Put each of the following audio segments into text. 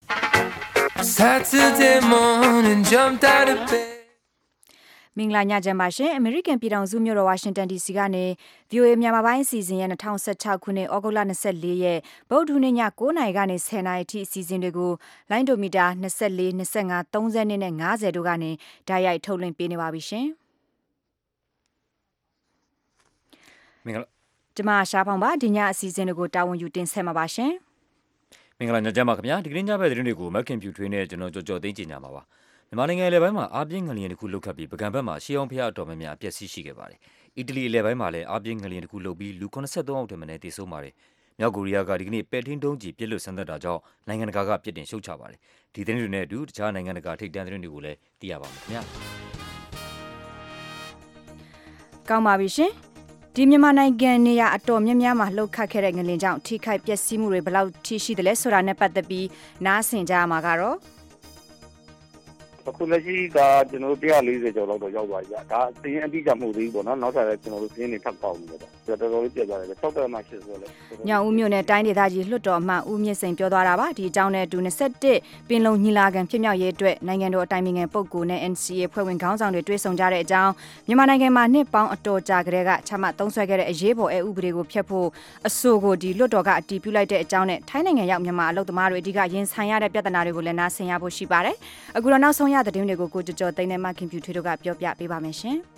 Saturday morning, jumped out of bed. မင်္ဂလာညချမ်းပါရှင်။ American ပြည်ထောင်စုမြို့တော် Washington DC ကနေ VOA မြန်မာပိုင်းအစီအစဉ်ရဲ့2016ခုနှစ်ဩဂုတ်လ24ရက်ဗုဒ္ဓဟူးနေ့ည9:00နာရီကနေ10:00နာရီအထိအစီအစဉ်တွေကိုလိုင်းဒိုမီတာ24 25 30နဲ့50တို့ကနေဓာတ်ရိုက်ထုတ်လွှင့်ပေးနေပါပြီရှင်။မင်္ဂလာ။ကျွန်မရှားဖောင်ပါဒီညအစီအစဉ်တွေကိုတာဝန်ယူတင်ဆက်မှာပါရှင်။မင်္ဂလာညချမ်းပါခင်ဗျာ။ဒီကနေ့ညဘက်သတင်းတွေကိုမက်ခင်ဖြူထွေးနဲ့ကျွန်တော်ကြော်သိန်းကြီးညာပါပါ။မြန်မာနိုင်ငံအလယ်ပိုင်းမှာအားပြင်းငလျင်တစ်ခုလှုပ်ခတ်ပြီးပကံဘက်မှာရှေးအောင်ဖျားအတော်များများအပျက်စီးရှိခဲ့ပါတယ်။အီတလီအလယ်ပိုင်းမှာလည်းအားပြင်းငလျင်တစ်ခုလှုပ်ပြီးလူ83ယောက်ထက်မနည်းသေဆုံးပါတယ်။မြောက်ကိုရီးယားကဒီကနေ့ပဲ့ထင်းတုံးကြီးပြစ်လွတ်ဆန်းသက်တာကြောင့်နိုင်ငံတကာကပြစ်တင်ရှုတ်ချပါတယ်။ဒီသတင်းတွေနဲ့အတူတခြားနိုင်ငံတကာထိပ်တန်းသတင်းတွေကိုလည်းသိရပါမယ်ခင်ဗျာ။ကောင်းပါပြီရှင်။ဒီမြန်မာနိုင်ငံနေရာအတော်များများမှာလှုပ်ခတ်ခဲ့တဲ့ငလျင်ကြောင့်ထိခိုက်ပျက်စီးမှုတွေဘယ်လောက်ထိရှိတယ်လဲဆိုတာနဲ့ပတ်သက်ပြီးနားဆင်ကြရမှာကတော့အခုလက်ရှိကကျွန်တော်တို့140ကျော်လောက်တော့ရောက်သွားပြီဗျဒါအရင်အတိအကျမဟုတ်သေးဘူးပေါ့နော်နောက်ထပ်လည်းကျွန်တော်တို့ပြင်းနေထပ်ပေါက်နေတယ်တော်တော်လေးပြတ်သွားတယ်6တက်မှ8ဆိုလဲညောင်ဦးမြို့နယ်တိုင်းဒေသကြီးလွှတ်တော်အမတ်ဦးမြင့်စိန်ပြောသွားတာပါဒီအကြောင်းနဲ့အတူ21ပင်လုံညီလာခံဖြစ်မြောက်ရေးအတွက်နိုင်ငံတော်အတိုင်ပင်ခံပုဂ္ဂိုလ်နဲ့ NCA ဖွဲ့ဝင်ခေါင်းဆောင်တွေတွေ့ဆုံကြတဲ့အကြောင်းမြန်မာနိုင်ငံမှာနှစ်ပေါင်းအတော်ကြာကတည်းကချမှတ်သုံးစွဲခဲ့တဲ့အရေးပေါ်ဥပဒေကိုဖျက်ဖို့အဆိုကိုဒီလွှတ်တော်ကအတည်ပြုလိုက်တဲ့အကြောင်းနဲ့ထိုင်းနိုင်ငံရောက်မြန်မာအလုပ်သမားတွေအဓိကရင်ဆိုင်ရတဲ့ပြဿနာတွေကိုလည်းနားဆင်ရဖို့ရှိပါတယ်အခုတော့နောက်ဆုံးရသတင်းတွေကိုကိုကျော်သိန်းနဲ့မခင်ဖြူထွေးတို့ကပြောပြပေးပါမယ်ရှင်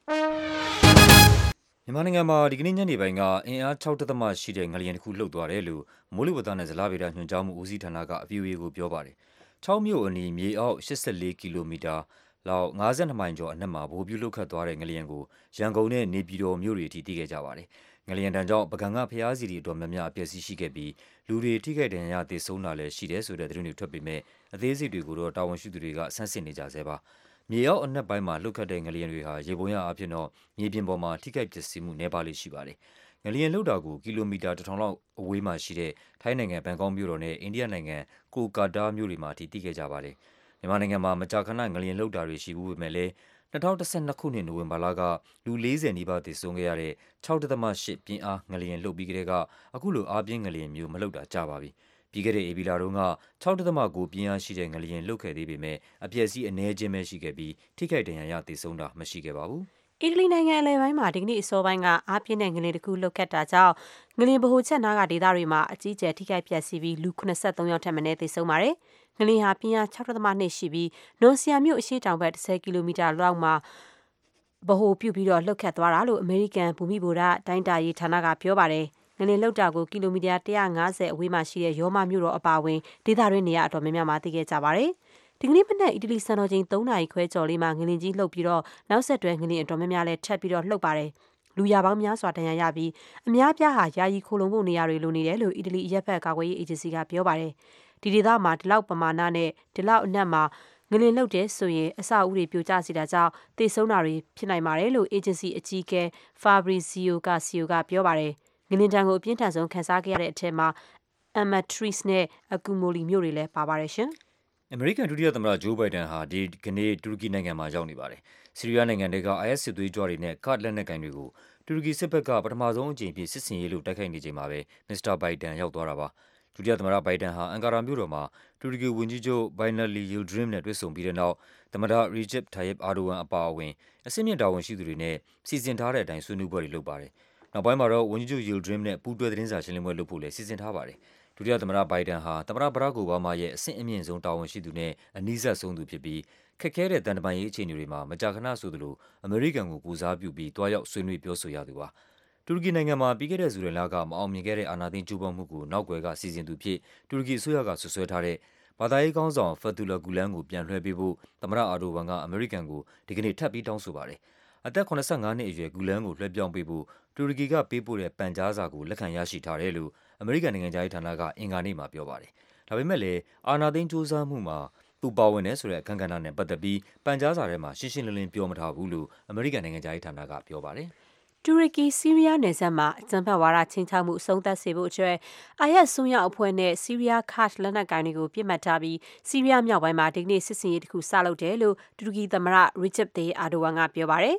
မြန်မာနိုင်ငံမှာဒီကနေ့ညနေပိုင်းကအင်အား6.ရှိတဲ့ငလျင်တစ်ခုလှုပ်သွားတယ်လို့မိုးလေဝသနဲ့ဇလဗေဒညွှန်ကြားမှုဦးစီးဌာနကအဗီအိုအေကိုပြောပါတယ်။6မြို့အနီးမြေအောက်84ကီလိုမီတာလောက်52မိုင်ကျော်အနက်မှာဗဟိုပြုလှုပ်ခတ်သွားတဲ့ငလျင်ကိုရန်ကုန်နဲ့နေပြည်တော်မြို့တွေအထိသိခဲ့ကြပါတယ်။ငလျင်တန်းကြောင့်ပကံကဖျားစီတွေအတော်များများအပျက်စီးရှိခဲ့ပြီးလူတွေထိခိုက်ဒဏ်ရာသေဆုံးတာလည်းရှိတယ်ဆိုတဲ့သတင်းတွေထွက်ပေမဲ့အသေးစိတ်တွေကိုတော့တာဝန်ရှိသူတွေကဆန်းစစ်နေကြဆဲပါ။မြေအောက်အနက်ပိုင်းမှာလှုပ်ခတ်တဲ့ငလျင်တွေဟာရေပုံရအဖြစ်တော့မြေပြင်ပေါ်မှာထိခိုက်ပျက်စီးမှုနည်းပါးလေးရှိပါတယ်။ငလျင်လှုပ်တာကိုကီလိုမီတာ1000လောက်အဝေးမှာရှိတဲ့ထိုင်းနိုင်ငံဘန်ကောက်မြို့တော်နဲ့အိန္ဒိယနိုင်ငံကိုကာတာမြို့တွေမှာထိသိခဲ့ကြပါတယ်။မြန်မာနိုင်ငံမှာမကြာခဏငလျင်လှုပ်တာတွေရှိဘူးပေမဲ့လည်း2012ခုနှစ်နိုဝင်ဘာလကလူ40နီးပါးသေဆုံးခဲ့ရတဲ့6.8ပြင်းအားငလျင်လှုပ်ပြီးကတည်းကအခုလိုအားပြင်းငလျင်မျိုးမလှုပ်တာကြာပါပြီ။ပြီးခဲ့တဲ့ဧပြီလတုန်းက6.9ပြင်းအားရှိတဲ့ငလျင်လှုပ်ခဲ့သေးပေမဲ့အပျက်စီးအနည်းချင်းပဲရှိခဲ့ပြီးထိခိုက်ဒဏ်ရာရသေဆုံးတာမရှိခဲ့ပါဘူး။အီတလီနိုင်ငံအလယ်ပိုင်းမှာဒီကနေ့အစောပိုင်းကအားပြင်းတဲ့ငလျင်တစ်ခုလှုပ်ခတ်တာကြောင့်ငလျင်ဗဟိုချက်နားကဒေသတွေမှာအကြီးအကျယ်ထိခိုက်ပျက်စီးပြီးလူ83ယောက်ထက်မနည်းသေဆုံးပါတယ်။ငလျင်ဟာပြင်းအား6.2ရှိပြီးနော်ဆီယာမြို့အရှေ့တောင်ဘက်10ကီလိုမီတာလောက်မှာဗဟိုပြုပြီးတော့လှုပ်ခတ်သွားတာလို့အမေရိကန်ဘူမိဗေဒတိုင်းတာရေးဌာနကပြောပါတယ်။ငလျင်လှုပ်တာကိုကီလိုမီတာ150အဝေးမှာရှိတဲ့ရောမမြို့တော်အပါအဝင်ဒေသတွင်းနေရာအတော်များများမှာသိခဲ့ကြပါတယ်။ဒီကနေ့မနက်အီတလီစံတော်ချိန်3နာရီခွဲကျော်လေးမှာငလျင်ကြီးလှုပ်ပြီးတော့နောက်ဆက်တွဲငလျင်အတော်များများလည်းထပ်ပြီးတော့လှုပ်ပါတယ်။လူရပေါင်းများစွာဒဏ်ရာရပြီးအများပြားဟာယာယီခိုလုံဖို့နေရာတွေလိုနေတယ်လို့အီတလီအရက်ဖက်ကာကွယ်ရေးအေဂျင်စီကပြောပါတယ်။ဒီဒေသမှာဒီလောက်ပမာဏနဲ့ဒီလောက်အနက်မှာငလျင်လှုပ်တဲ့ဆိုရင်အဆောက်အဦတွေပြိုကျစေတာကြောင့်သေဆုံးတာတွေဖြစ်နိုင်ပါတယ်လို့အေဂျင်စီအကြီးအကဲ Fabrizio Curcio ကပြောပါတယ်။ငလျင်တန်းကိုအပြင်းထန်ဆုံးခံစားခဲ့ရတဲ့အထက်မှာ Amatrice နဲ့ Accumoli မြို့တွေလည်းပါပါတယ်ရှင်။အမေရိကန်ဒုတိယသမ္မတဂျိုးဘိုင်ဒန်ဟာဒီကနေ့တူရကီနိုင်ငံမှာရောက်နေပါတယ်။ဆီးရီးယားနိုင်ငံတွေက IS စစ်သွေးကြွတွေနဲ့ကာ့ဒ်လက်နက်ကိုင်တွေကိုတူရကီစစ်ဘက်ကပထမဆုံးအကြိမ်ဖြစ်စစ်ဆင်ရေးလို့တိုက်ခိုက်နေချိန်မှာပဲမစ္စတာဘိုင်ဒန်ရောက်သွားတာပါ။ဒုတိယသမ္မတဘိုင်ဒန်ဟာအန်ကာရာမြို့တော်မှာတူရကီဝန်ကြီးချုပ်ဘိုင်နယ်လီယီလ်ဒရင်းနဲ့တွေ့ဆုံပြီးတဲ့နောက်သမ္မတရီဂျစ်ထိုင်ယပ်အာဒိုဝမ်အပါအဝင်အဆင့်မြင့်တာဝန်ရှိသူတွေနဲ့စီစဉ်ထားတဲ့အတိုင်းဆွေးနွေးပွဲတွေလုပ်ပါတယ်။နောက်ပိုင်းမှာတော့ဝန်ကြီးချုပ်ယီလ်ဒရင်းနဲ့ပူးတွဲသတင်းစာရှင်းလင်းပွဲလုပ်ဖို့လည်းစီစဉ်ထားပါတယ်။ဒုတိယသမ္မတဘိုင်ဒန်ဟာသမ္မတဘရက်အိုဘားမားရဲ့အဆင့်အမြင့်ဆုံးတာဝန်ရှိသူနဲ့အနီးစပ်ဆုံးသူဖြစ်ပြီးခက်ခဲတဲ့တန်တမာရေးအခြေအနေတွေမှာမကြာခဏဆိုသလိုအမေရိကန်ကိုကိုစားပြုပြီးတွားရောက်ဆွေးနွေးပြောဆိုရသူပါ။တူရကီနိုင်ငံမှာပြီးခဲ့တဲ့ဇူလိုင်လကမအောင်မြင်ခဲ့တဲ့အာဏာသိမ်းကြိုးပမ်းမှုကိုနောက်ွယ်ကစီစဉ်သူဖြစ်တူရကီအစိုးရကဆွဆွဲထားတဲ့ဘာသာရေးခေါင်းဆောင်ဖက်တူလာဂူလန်ကိုပြန်လွှဲပေးဖို့သမ္မတအာဒိုဝမ်ကအမေရိကန်ကိုဒီကနေ့ထပ်ပြီးတောင်းဆိုပါတယ်။အသက်85နှစ်အရွယ်ဂူလန်ကိုလွှဲပြောင်းပေးဖို့တူရကီကပေးပို့တဲ့ပန်ကြားစာကိုလက်ခံရရှိထားတယ်လို့အမေရိကန်နိုင်ငံခြားရေးဌာနကအင်္ဂါနေ့မှာပြောပါတယ်။ဒါပေမဲ့လည်းအာဏာသိမ်းစူးစမ်းမှုမှာသူပါဝင်တယ်ဆိုတဲ့အခမ်းကဏ္ဍနဲ့ပတ်သက်ပြီးပန်ကြားစာထဲမှာရှင်းရှင်းလင်းလင်းပြောမထားဘူးလို့အမေရိကန်နိုင်ငံခြားရေးဌာနကပြောပါတယ်။တူရကီဆီးရီးယားနယ်စပ်မှာအကြမ်းဖက်ဝါဒချင်းချောက်မှုအဆုံးသတ်စေဖို့အတွက် IS ဆွမ်းရောက်အဖွဲ့နဲ့ဆီးရီးယားကာ့ဒ်လက်နက်ကိုင်တွေကိုပြစ်မှတ်ထားပြီးဆီးရီးယားမြောက်ပိုင်းမှာဒီကနေ့စစ်စင်ရေးတစ်ခုစလုပ်တယ်လို့တူရကီသမ္မတရီဂျစ်တေအာဒိုဝမ်ကပြောပါတယ်။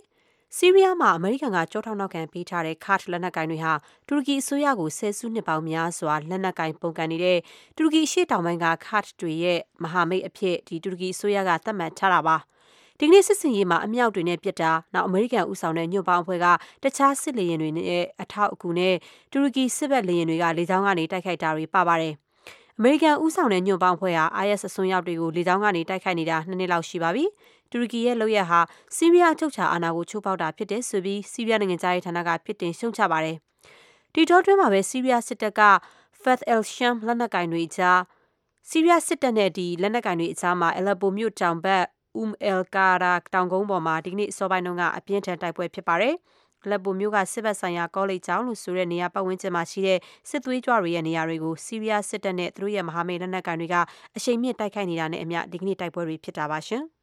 ဆီးရီးယားမှာအမေရိကန်ကကြောထောက်နောက်ခံပေးထားတဲ့ကာ့ဒ်လက်နက်ကိုင်တွေဟာတူရကီအစိုးရကိုဆယ်စုနှစ်ပေါင်းများစွာလက်နက်ကိုင်ပုန်ကန်နေတဲ့တူရကီရှေ့တောင်ပိုင်းကကာ့ဒ်တွေရဲ့မဟာမိတ်အဖြစ်တူရကီအစိုးရကသတ်မှတ်ထားတာပါဒီကနေ့စစ်စင်ရေးမှာအမြောက်တွေနဲ့ပစ်တာနောက်အမေရိကန်ဦးဆောင်တဲ့ညွန့်ပေါင်းအဖွဲ့ကတခြားစစ်လေယာဉ်တွေနဲ့အထောက်အကူနဲ့တူရကီစစ်ဘက်လေယာဉ်တွေကလေကြောင်းကနေတိုက်ခိုက်တာတွေပါပါတယ်အမေရိကန်ဦးဆောင်တဲ့ညွန့်ပေါင်းအဖွဲ့ဟာ IS အစွန်းရောက်တွေကိုလေကြောင်းကနေတိုက်ခိုက်နေတာ2နှစ်လောက်ရှိပါပြီတူရကီရဲ့လုပ်ရဟာဆီးရီးယားအချုပ်အခြာအာဏာကိုချိုးဖောက်တာဖြစ်တယ်ဆိုပြီးဆီးရီးယားနိုင်ငံသားရေးဌာနကပြစ်တင်ရှုံချပါတယ်ဒီတော့တွင်းမှာပဲဆီးရီးယားစစ်တပ်က Fath al-Sham လက်နက်ကိုင်တွေကြားဆီးရီးယားစစ်တပ်နဲ့လက်နက်ကိုင်တွေအကြားမှာအလက်ပိုမြို့တောင်ဘက်al-Qara တောင်ကုန်းပေါ်မှာဒီကနေ့အစောပိုင်းတုန်းကအပြင်းထန်တိုက်ပွဲဖြစ်ပါတယ်။လက်ပိုမြို့ကစစ်ဘက်ဆိုင်ရာကောလိပ်ကျောင်းလို့ဆိုတဲ့နေရာပတ်ဝန်းကျင်မှာရှိတဲ့စစ်သွေးကြွတွေရဲ့နေရာတွေကိုဆီးရီးယားစစ်တပ်နဲ့သူတို့ရဲ့မဟာမိတ်လက်နက်ကိုင်တွေကအရှိန်မြင့်တိုက်ခိုက်နေတာနဲ့အမျှဒီကနေ့တိုက်ပွဲတွေဖြစ်တာပါရှင်။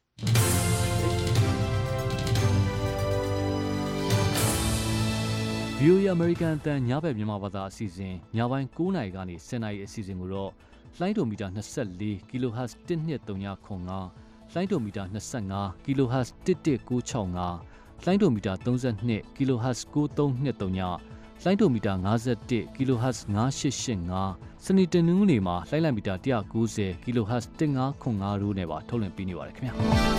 VOA American အတန်ညဘက်မြန်မာဘာသာအစီအစဉ်ညပိုင်း9:00 နာရီကနေ10:00 နာရီအစီအစဉ်ကိုတော့လိုင်းဒိုမီတာ24 kHz 1235လိုင်းဒိုမီတာ25 kHz 11965လိုင်းဒိုမီတာ32 kHz 9323လိုင်းဒိုမီတာ51 kHz 9885စနေတနင်္ဂနွေနေ့မှာလိုင်းလံမီတာ190 kHz 1505တို့နဲ့ပါထုတ်လွှင့်ပေးနေပါတယ်ခင်ဗျာ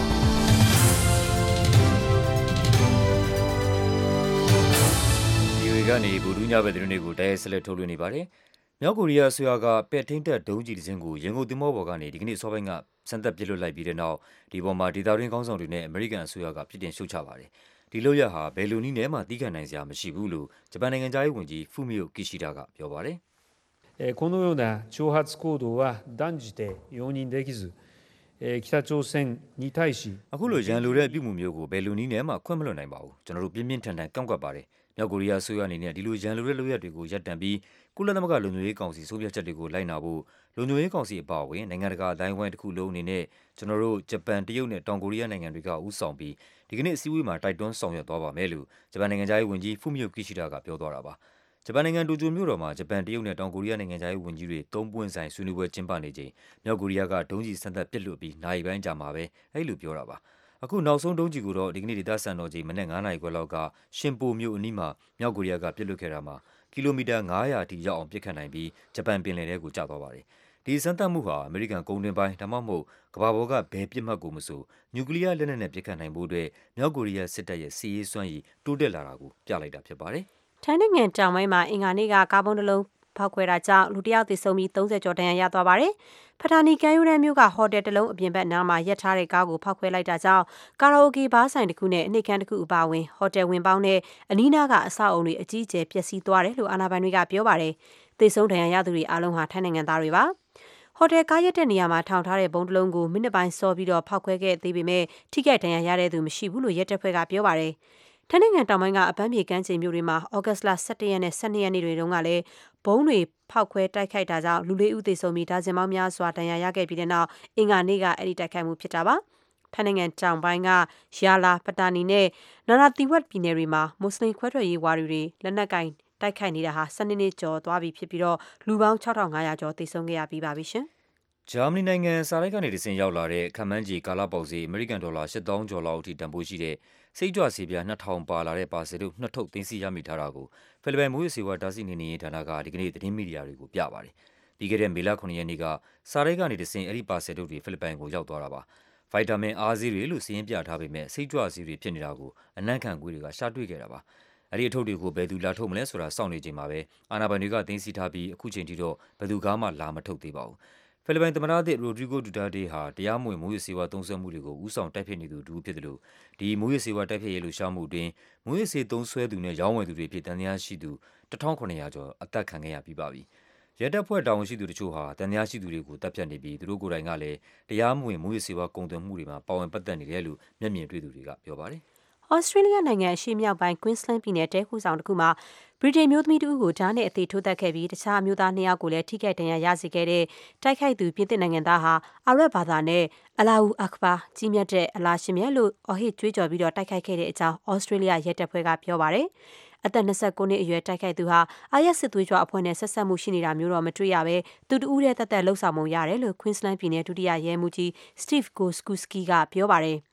ကနေဗုဒ္ဓညဘက်သတင်းတွေကိုတိုက်ရိုက်ဆက်လက်ထုတ်လွှင့်နေပါတယ်။မြောက်ကိုရီးယားအစိုးရကပဲ့ထိန်းတပ်ဒုံးကျည်တစ်စင်းကိုရန်ကုန်သင်္ဘောပေါ်ကနေဒီကနေ့စောပိုင်းကစမ်းသပ်ပစ်လွှတ်လိုက်ပြီးတဲ့နောက်ဒီပေါ်မှာဒေသတွင်းခေါင်းဆောင်တွေနဲ့အမေရိကန်အစိုးရကပြစ်တင်ရှုတ်ချပါတယ်။ဒီလုပ်ရပ်ဟာဘယ်လိုနည်းနဲ့မှတီးခံနိုင်စရာမရှိဘူးလို့ဂျပန်နိုင်ငံသားရေးဝန်ကြီးဖူမီယိုကီရှိဒါကပြောပါတယ် 「このような挑発行動は断じて容認できず北朝鮮に対しအခုလိုရန်လိုတဲ့အပြုအမူမျိုးကိုဘယ်လိုနည်းနဲ့မှခွင့်မလွှတ်နိုင်ပါဘူးကျွန်တော်တို့ပြင်းပြင်းထန်ထန်ကန့်ကွက်ပါတယ်မြောက်ကိုရီးယားအစိုးရအနေနဲ့ဒီလိုရန်လိုတဲ့လုပ်ရပ်တွေကိုရပ်တန့်ပြီးကုလသမဂ္ဂလုံခြုံရေးကောင်စီဆုံးဖြတ်ချက်တွေကိုလိုက်နာဖို့လုံခြုံရေးကောင်စီအပါအဝင်နိုင်ငံတကာအတိုင်းအဝိုင်းတစ်ခုလုံးအနေနဲ့ကျွန်တော်တို့ဂျပန်တရုတ်နဲ့တောင်ကိုရီးယားနိုင်ငံတွေကဦးဆောင်ပြီးဒီကနေ့အစည်းအဝေးမှာတိုက်တွန်းဆောင်ရွက်သွားပါမယ်လို့ဂျပန်နိုင်ငံသားရေးဝန်ကြီးဖူမီယိုကီရှိဒါကပြောသွားတာပါဂျပန်နိုင်ငံတိုကျိုမြို့တော်မှာဂျပန်တရုတ်နဲ့တောင်ကိုရီးယားနိုင်ငံသားရေးဝန်ကြီးတွေ3ပွင့်ဆိုင်ဆွေးနွေးပွဲကျင်းပနေချိန်မြောက်ကိုရီးယားကဒုံးကျည်စမ်းသပ်ပစ်လွှတ်ပြီးနိုင်ပိုင်းကြာမှာပဲအဲ့လိုပြောတာပါအခုနောက်ဆုံးဒုံးကျည်ကိုတော့ဒီကနေ့ဒေသစံတော်ချိန်မနေ့9:00 နာရီခွဲလောက်ကရှင်ပိုမြို့အနီးမှာမြောက်ကိုရီးယားကပစ်လွှတ်ခဲ့တာမှာကီလိုမီတာ900အထိရောက်အောင်ပစ်ခတ်နိုင်ပြီးဂျပန်ပင်လယ်ထဲကိုကျသွားပါတယ်ဒီစမ်းသပ်မှုဟာအမေရိကန်ကုန်တွင်ပိုင်းဒါမှမဟုတ်ကမ္ဘာပေါ်ကဘယ်ပြစ်မှတ်ကိုမဆိုနျူကလ িয়ার လက်နက်နဲ့ပစ်ခတ်နိုင်ဖို့အတွက်မြောက်ကိုရီးယားစစ်တပ်ရဲ့စီးရေးစွမ်းရည်တိုးတက်လာတာကိုပြလိုက်တာဖြစ်ပါတယ်ထိုင်းနိုင်ငံတောင်ပိုင်းမှာအင်္ဂါနေ့ကကားဘုံတစ်လုံးဖောက်ခွဲတာကြောင့်လူတစ်ယောက်သေဆုံးပြီး30ကျော်ဒဏ်ရာရသွားပါတယ်။ဖထာနီကန်ယူရန်မြို့ကဟိုတယ်တစ်လုံးအပြင်ဘက်နားမှာရပ်ထားတဲ့ကားကိုဖောက်ခွဲလိုက်တာကြောင့်ကာရာအိုကေဘားဆိုင်တစ်ခုနဲ့အနှိပ်ခန်းတစ်ခုအပါအဝင်ဟိုတယ်ဝင်ပေါင်းနဲ့အနီးနားကအဆောက်အုံတွေအကြီးအကျယ်ပျက်စီးသွားတယ်လို့အာဏာပိုင်တွေကပြောပါတယ်။သေဆုံးဒဏ်ရာရသူတွေအားလုံးဟာထိုင်းနိုင်ငံသားတွေပါ။ဟိုတယ်ကားရက်တဲ့နေရာမှာထောင်ထားတဲ့ဘုံတစ်လုံးကိုမိနစ်ပိုင်းစောပြီးတော့ဖောက်ခွဲခဲ့သေးပေမဲ့ထိခိုက်ဒဏ်ရာရတဲ့သူမရှိဘူးလို့ရဲတပ်ဖွဲ့ကပြောပါတယ်။ထိုင်းနိုင်ငံတောင်ပိုင်းကအပန်းဖြေကမ်းခြေမြို့တွေမှာဩဂတ်စ်လ17ရက်နဲ့12ရက်နေ့တွေတုန်းကလည်းဘုံတွေဖောက်ခွဲတိုက်ခိုက်တာကြောင့်လူ၄ဦးသေဆုံးပြီးဒါဇင်ပေါင်းများစွာဒဏ်ရာရခဲ့ပြီးတဲ့နောက်အင်္ဂါနေ့ကအဲ့ဒီတိုက်ခိုက်မှုဖြစ်တာပါထိုင်းနိုင်ငံတောင်ပိုင်းကယာလာပတာနီနဲ့နာရာတီဝတ်ပြည်နယ်တွေမှာမွတ်စလင်ခွဲထွက်ရေးဝါဒီတွေလက်နက်ကင်တိုက်ခိုက်နေတာဟာ12နှစ်ကျော်သွားပြီဖြစ်ပြီးတော့လူပေါင်း6500ကျော်သေဆုံးခဲ့ရပြီးပါပြီရှင်ဂျာမနီနိုင်ငံစာရိုက်ကနေတဆင့်ရောက်လာတဲ့ခမန်းကြီးကာလာပေါက်စီအမေရိကန်ဒေါ်လာ8000ကျော်လောက်အထိတန်ဖိုးရှိတဲ့စိတ်ကြွဆေးပြား2000ပါလာတဲ့ပါစယ်တို့နှစ်ထုပ်သိမ်းဆည်းရမိထားတာကိုဖိလစ်ပိုင်မိုးရေးစေဝါတားဆီးနေနေရေးဌာနကဒီကနေ့သတင်းမီဒီယာတွေကိုပြပါတယ်။ပြီးခဲ့တဲ့မေလ9ရက်နေ့ကစာရိုက်ကနေတဆင့်အဲ့ဒီပါစယ်တို့တွေဖိလစ်ပိုင်ကိုရောက်သွားတာပါ။ဗိုက်တာမင်အားဆေးတွေလို့စီးရင်ပြထားပေမဲ့စိတ်ကြွဆေးတွေဖြစ်နေတာကိုအနံ့ခံခွေးတွေကရှာတွေ့ခဲ့တာပါ။အဲ့ဒီအထုပ်တွေကိုဘယ်သူလာထုတ်မလဲဆိုတာစောင့်နေချိန်မှာပဲအာဏာပိုင်တွေကသိမ်းဆည်းထားပြီးအခုချိန်ထိတော့ဘယ်သူကမှလာမထုတ်သေးပါဘူး။ဖိလစ်ပိုင်သမ္မတသစ်ရိုဒရီဂိုဒူတာတေးဟာတရားမဝင်မိုးရေစေဝါသုံးစွဲမှုတွေကိုဦးဆောင်တိုက်ဖျက်နေသူတူဖြစ်တယ်လို့ဒီမိုးရေစေဝါတိုက်ဖျက်ရေးလှုပ်ရှားမှုတွင်မိုးရေစေသုံးစွဲသူနဲ့ရောင်းဝယ်သူတွေဖြစ်တန်တရားရှိသူ1900ကျော်အသက်ခံခဲ့ရပြီးပါပြီ။ရဲတပ်ဖွဲ့တာဝန်ရှိသူတို့ချို့ဟာတန်တရားရှိသူတွေကိုတပ်ဖြတ်နေပြီးသူတို့ကိုယ်တိုင်ကလည်းတရားမဝင်မိုးရေစေဝါကုန်သွယ်မှုတွေမှာပါဝင်ပတ်သက်နေတယ်လို့မျက်မြင်တွေ့သူတွေကပြောပါတယ်။ဩစတြေးလျနိုင်ငံအရှေ့မြောက်ပိုင်း Queensland ပြည်နယ်တဲခုဆောင်တစ်ခုမှာဗြိတိန်မျိုးသမီးတူကိုဓာတ်နဲ့အသေးထိုးတက်ခဲ့ပြီးတခြားမျိုးသား2ယောက်ကိုလည်းထိခိုက်ဒဏ်ရာရစေခဲ့တဲ့တိုက်ခိုက်သူပြင်သစ်နိုင်ငံသားဟာအာရပ်ဘာသာနဲ့အလာဟူအခဘာကြီးမြတ်တဲ့အလားရှင်မြတ်လို့အော်ဟစ်ကြွေးကြော်ပြီးတော့တိုက်ခိုက်ခဲ့တဲ့အကြောင်းဩစတြေးလျရဲတပ်ဖွဲ့ကပြောပါတယ်။အသက်29နှစ်အရွယ်တိုက်ခိုက်သူဟာအာရပ်စစ်သွေးကြွအဖွဲ့နဲ့ဆက်ဆက်မှုရှိနေတာမျိုးတော့မတွေ့ရဘဲသူတူးတဲ့တက်လှုပ်ဆောင်မှုရတယ်လို့ Queensland ပြည်နယ်ဒုတိယရဲမှူးကြီး Steve Gostkowski ကပြောပါတယ်။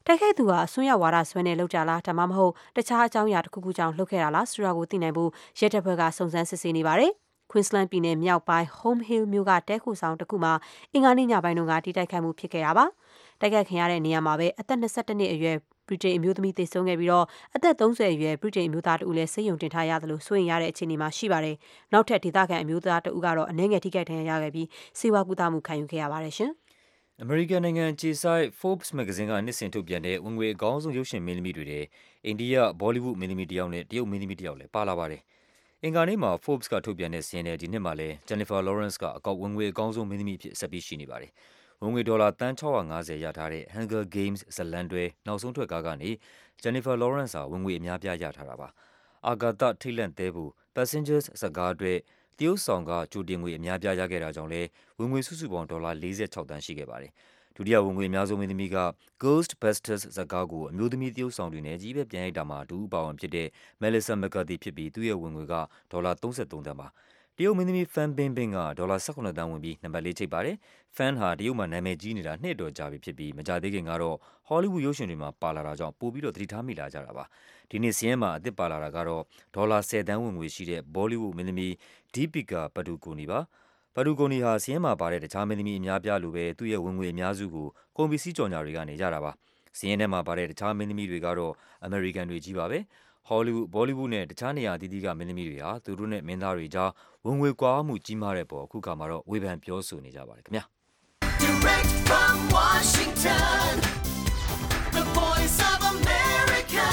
တိုက်ခိုက်သူဟာအစွန်းရောက်ဝါဒဆွဲနဲ့လှုပ်ကြလားဒါမှမဟုတ်တခြားအကြောင်းအရာတစ်ခုခုကြောင့်လှုပ်ခဲ့တာလားဆိုတာကိုသိနိုင်ဖို့ရဲတပ်ဖွဲ့ကစုံစမ်းစစ်ဆေးနေပါတယ်။ Queensland ပြည်နယ်မြောက်ပိုင်း Home Hill မြို့ကတဲခိုဆောင်တစ်ခုမှာအင်္ဂါနေ့ညပိုင်းတုန်းကတိုက်ခိုက်မှုဖြစ်ခဲ့တာပါ။တိုက်ခိုက်ခံရတဲ့နေရာမှာပဲအသက်22နှစ်အရွယ်ဗြိတိန်အမျိုးသမီးသေဆုံးခဲ့ပြီးတော့အသက်30အရွယ်ဗြိတိန်အမျိုးသားတဦးလည်းဆေးရုံတင်ထားရသလိုစိုးရိမ်ရတဲ့အခြေအနေမှာရှိပါတယ်။နောက်ထပ်ဒေသခံအမျိုးသားတဦးကတော့အနည်းငယ်ထိခိုက်ဒဏ်ရာရခဲ့ပြီးဆေးဝါးကုသမှုခံယူခဲ့ရပါတယ်ရှင်။အမေရိကန်နိုင်ငံအခြေစိုက် Forbes မဂ္ဂဇင်းကနှစ်စဉ်ထုတ်ပြန်တဲ့ဝင်ငွေအကောင်းဆုံးရုပ်ရှင်မင်းသမီးတွေထဲအိန္ဒိယဘောလီဝုဒ်မင်းသမီးတစ်ယောက်နဲ့တရုတ်မင်းသမီးတစ်ယောက်လည်းပါလာပါတယ်။အင်္ဂါနေ့မှာ Forbes ကထုတ်ပြန်တဲ့စာရင်းနဲ့ဒီနှစ်မှာလည်း Jennifer Lawrence ကအကောက်ဝင်ငွေအကောင်းဆုံးမင်းသမီးအဖြစ်ဆက်ပြီးရှိနေပါတယ်။ဝင်ငွေဒေါ်လာသန်း650ရထားတဲ့ Hunger Games ဇာတ်လမ်းတွဲနောက်ဆုံးထွက်ကားကနေ Jennifer Lawrence ဟာဝင်ငွေအများပြားရထားတာပါ။အာဂါသထိတ်လန့်သဲဖို့ Passengers ဇာတ်ကားအတွက်တရုတ်ဆောင်ကကြိုတင်ငွေအများပြားရခဲ့တာကြောင့်လည်းဝင်ငွေစုစုပေါင်းဒေါ်လာ46သန်းရှိခဲ့ပါတယ်။ဒုတိယဝင်ငွေအများဆုံးမင်းသမီးက Ghostbusters ဇာတ်ကားကိုအမျိုးသမီးတရုတ်ဆောင်တွေနဲ့ကြီးပဲပြန်ရိုက်တာမှာဒူးပါဝင်ဖြစ်တဲ့ Melissa McCarthy ဖြစ်ပြီးသူ့ရဲ့ဝင်ငွေကဒေါ်လာ33သန်းပါ။တရုတ်မင်းသမီး Fan Bingbing ကဒေါ်လာ18သန်းဝင်ပြီးနံပါတ်4ချိတ်ပါတယ်။ Fan ဟာတရုတ်မှာနာမည်ကြီးနေတာနှစ်တော်ကြာပြီဖြစ်ပြီးမကြာသေးခင်ကတော့ Hollywood ရုပ်ရှင်တွေမှာပါလာတာကြောင့်ပိုပြီးတော့သတိထားမိလာကြတာပါ။ဒီနှစ်စင်းမှာအသစ်ပါလာတာကတော့ဒေါ်လာ10သန်းဝင်ငွေရှိတဲ့ Bollywood မင်းသမီး Deepika Padukone ပါ။ Padukone ဟာစင်းမှာပါတဲ့တခြားမင်းသမီးအများပြားလိုပဲသူ့ရဲ့ဝင်ငွေအများစုကိုကုန်ပစ္စည်းကြော်ညာတွေကနေကြတာပါ။စင်းထဲမှာပါတဲ့တခြားမင်းသမီးတွေကတော့အမေရိကန်တွေကြီးပါပဲ။ Hollywood, Bollywood နဲ့တခြားနေရာအသီးသီးကမင်းသမီးတွေဟာသူတို့နဲ့မင်းသားတွေကြားဝင်ငွေကွာမှုကြီးမားတဲ့ပေါ်အခုခါမှာတော့ဝေဖန်ပြောဆိုနေကြပါတယ်ခင်ဗျာ။ Direct from Washington, the voice of America,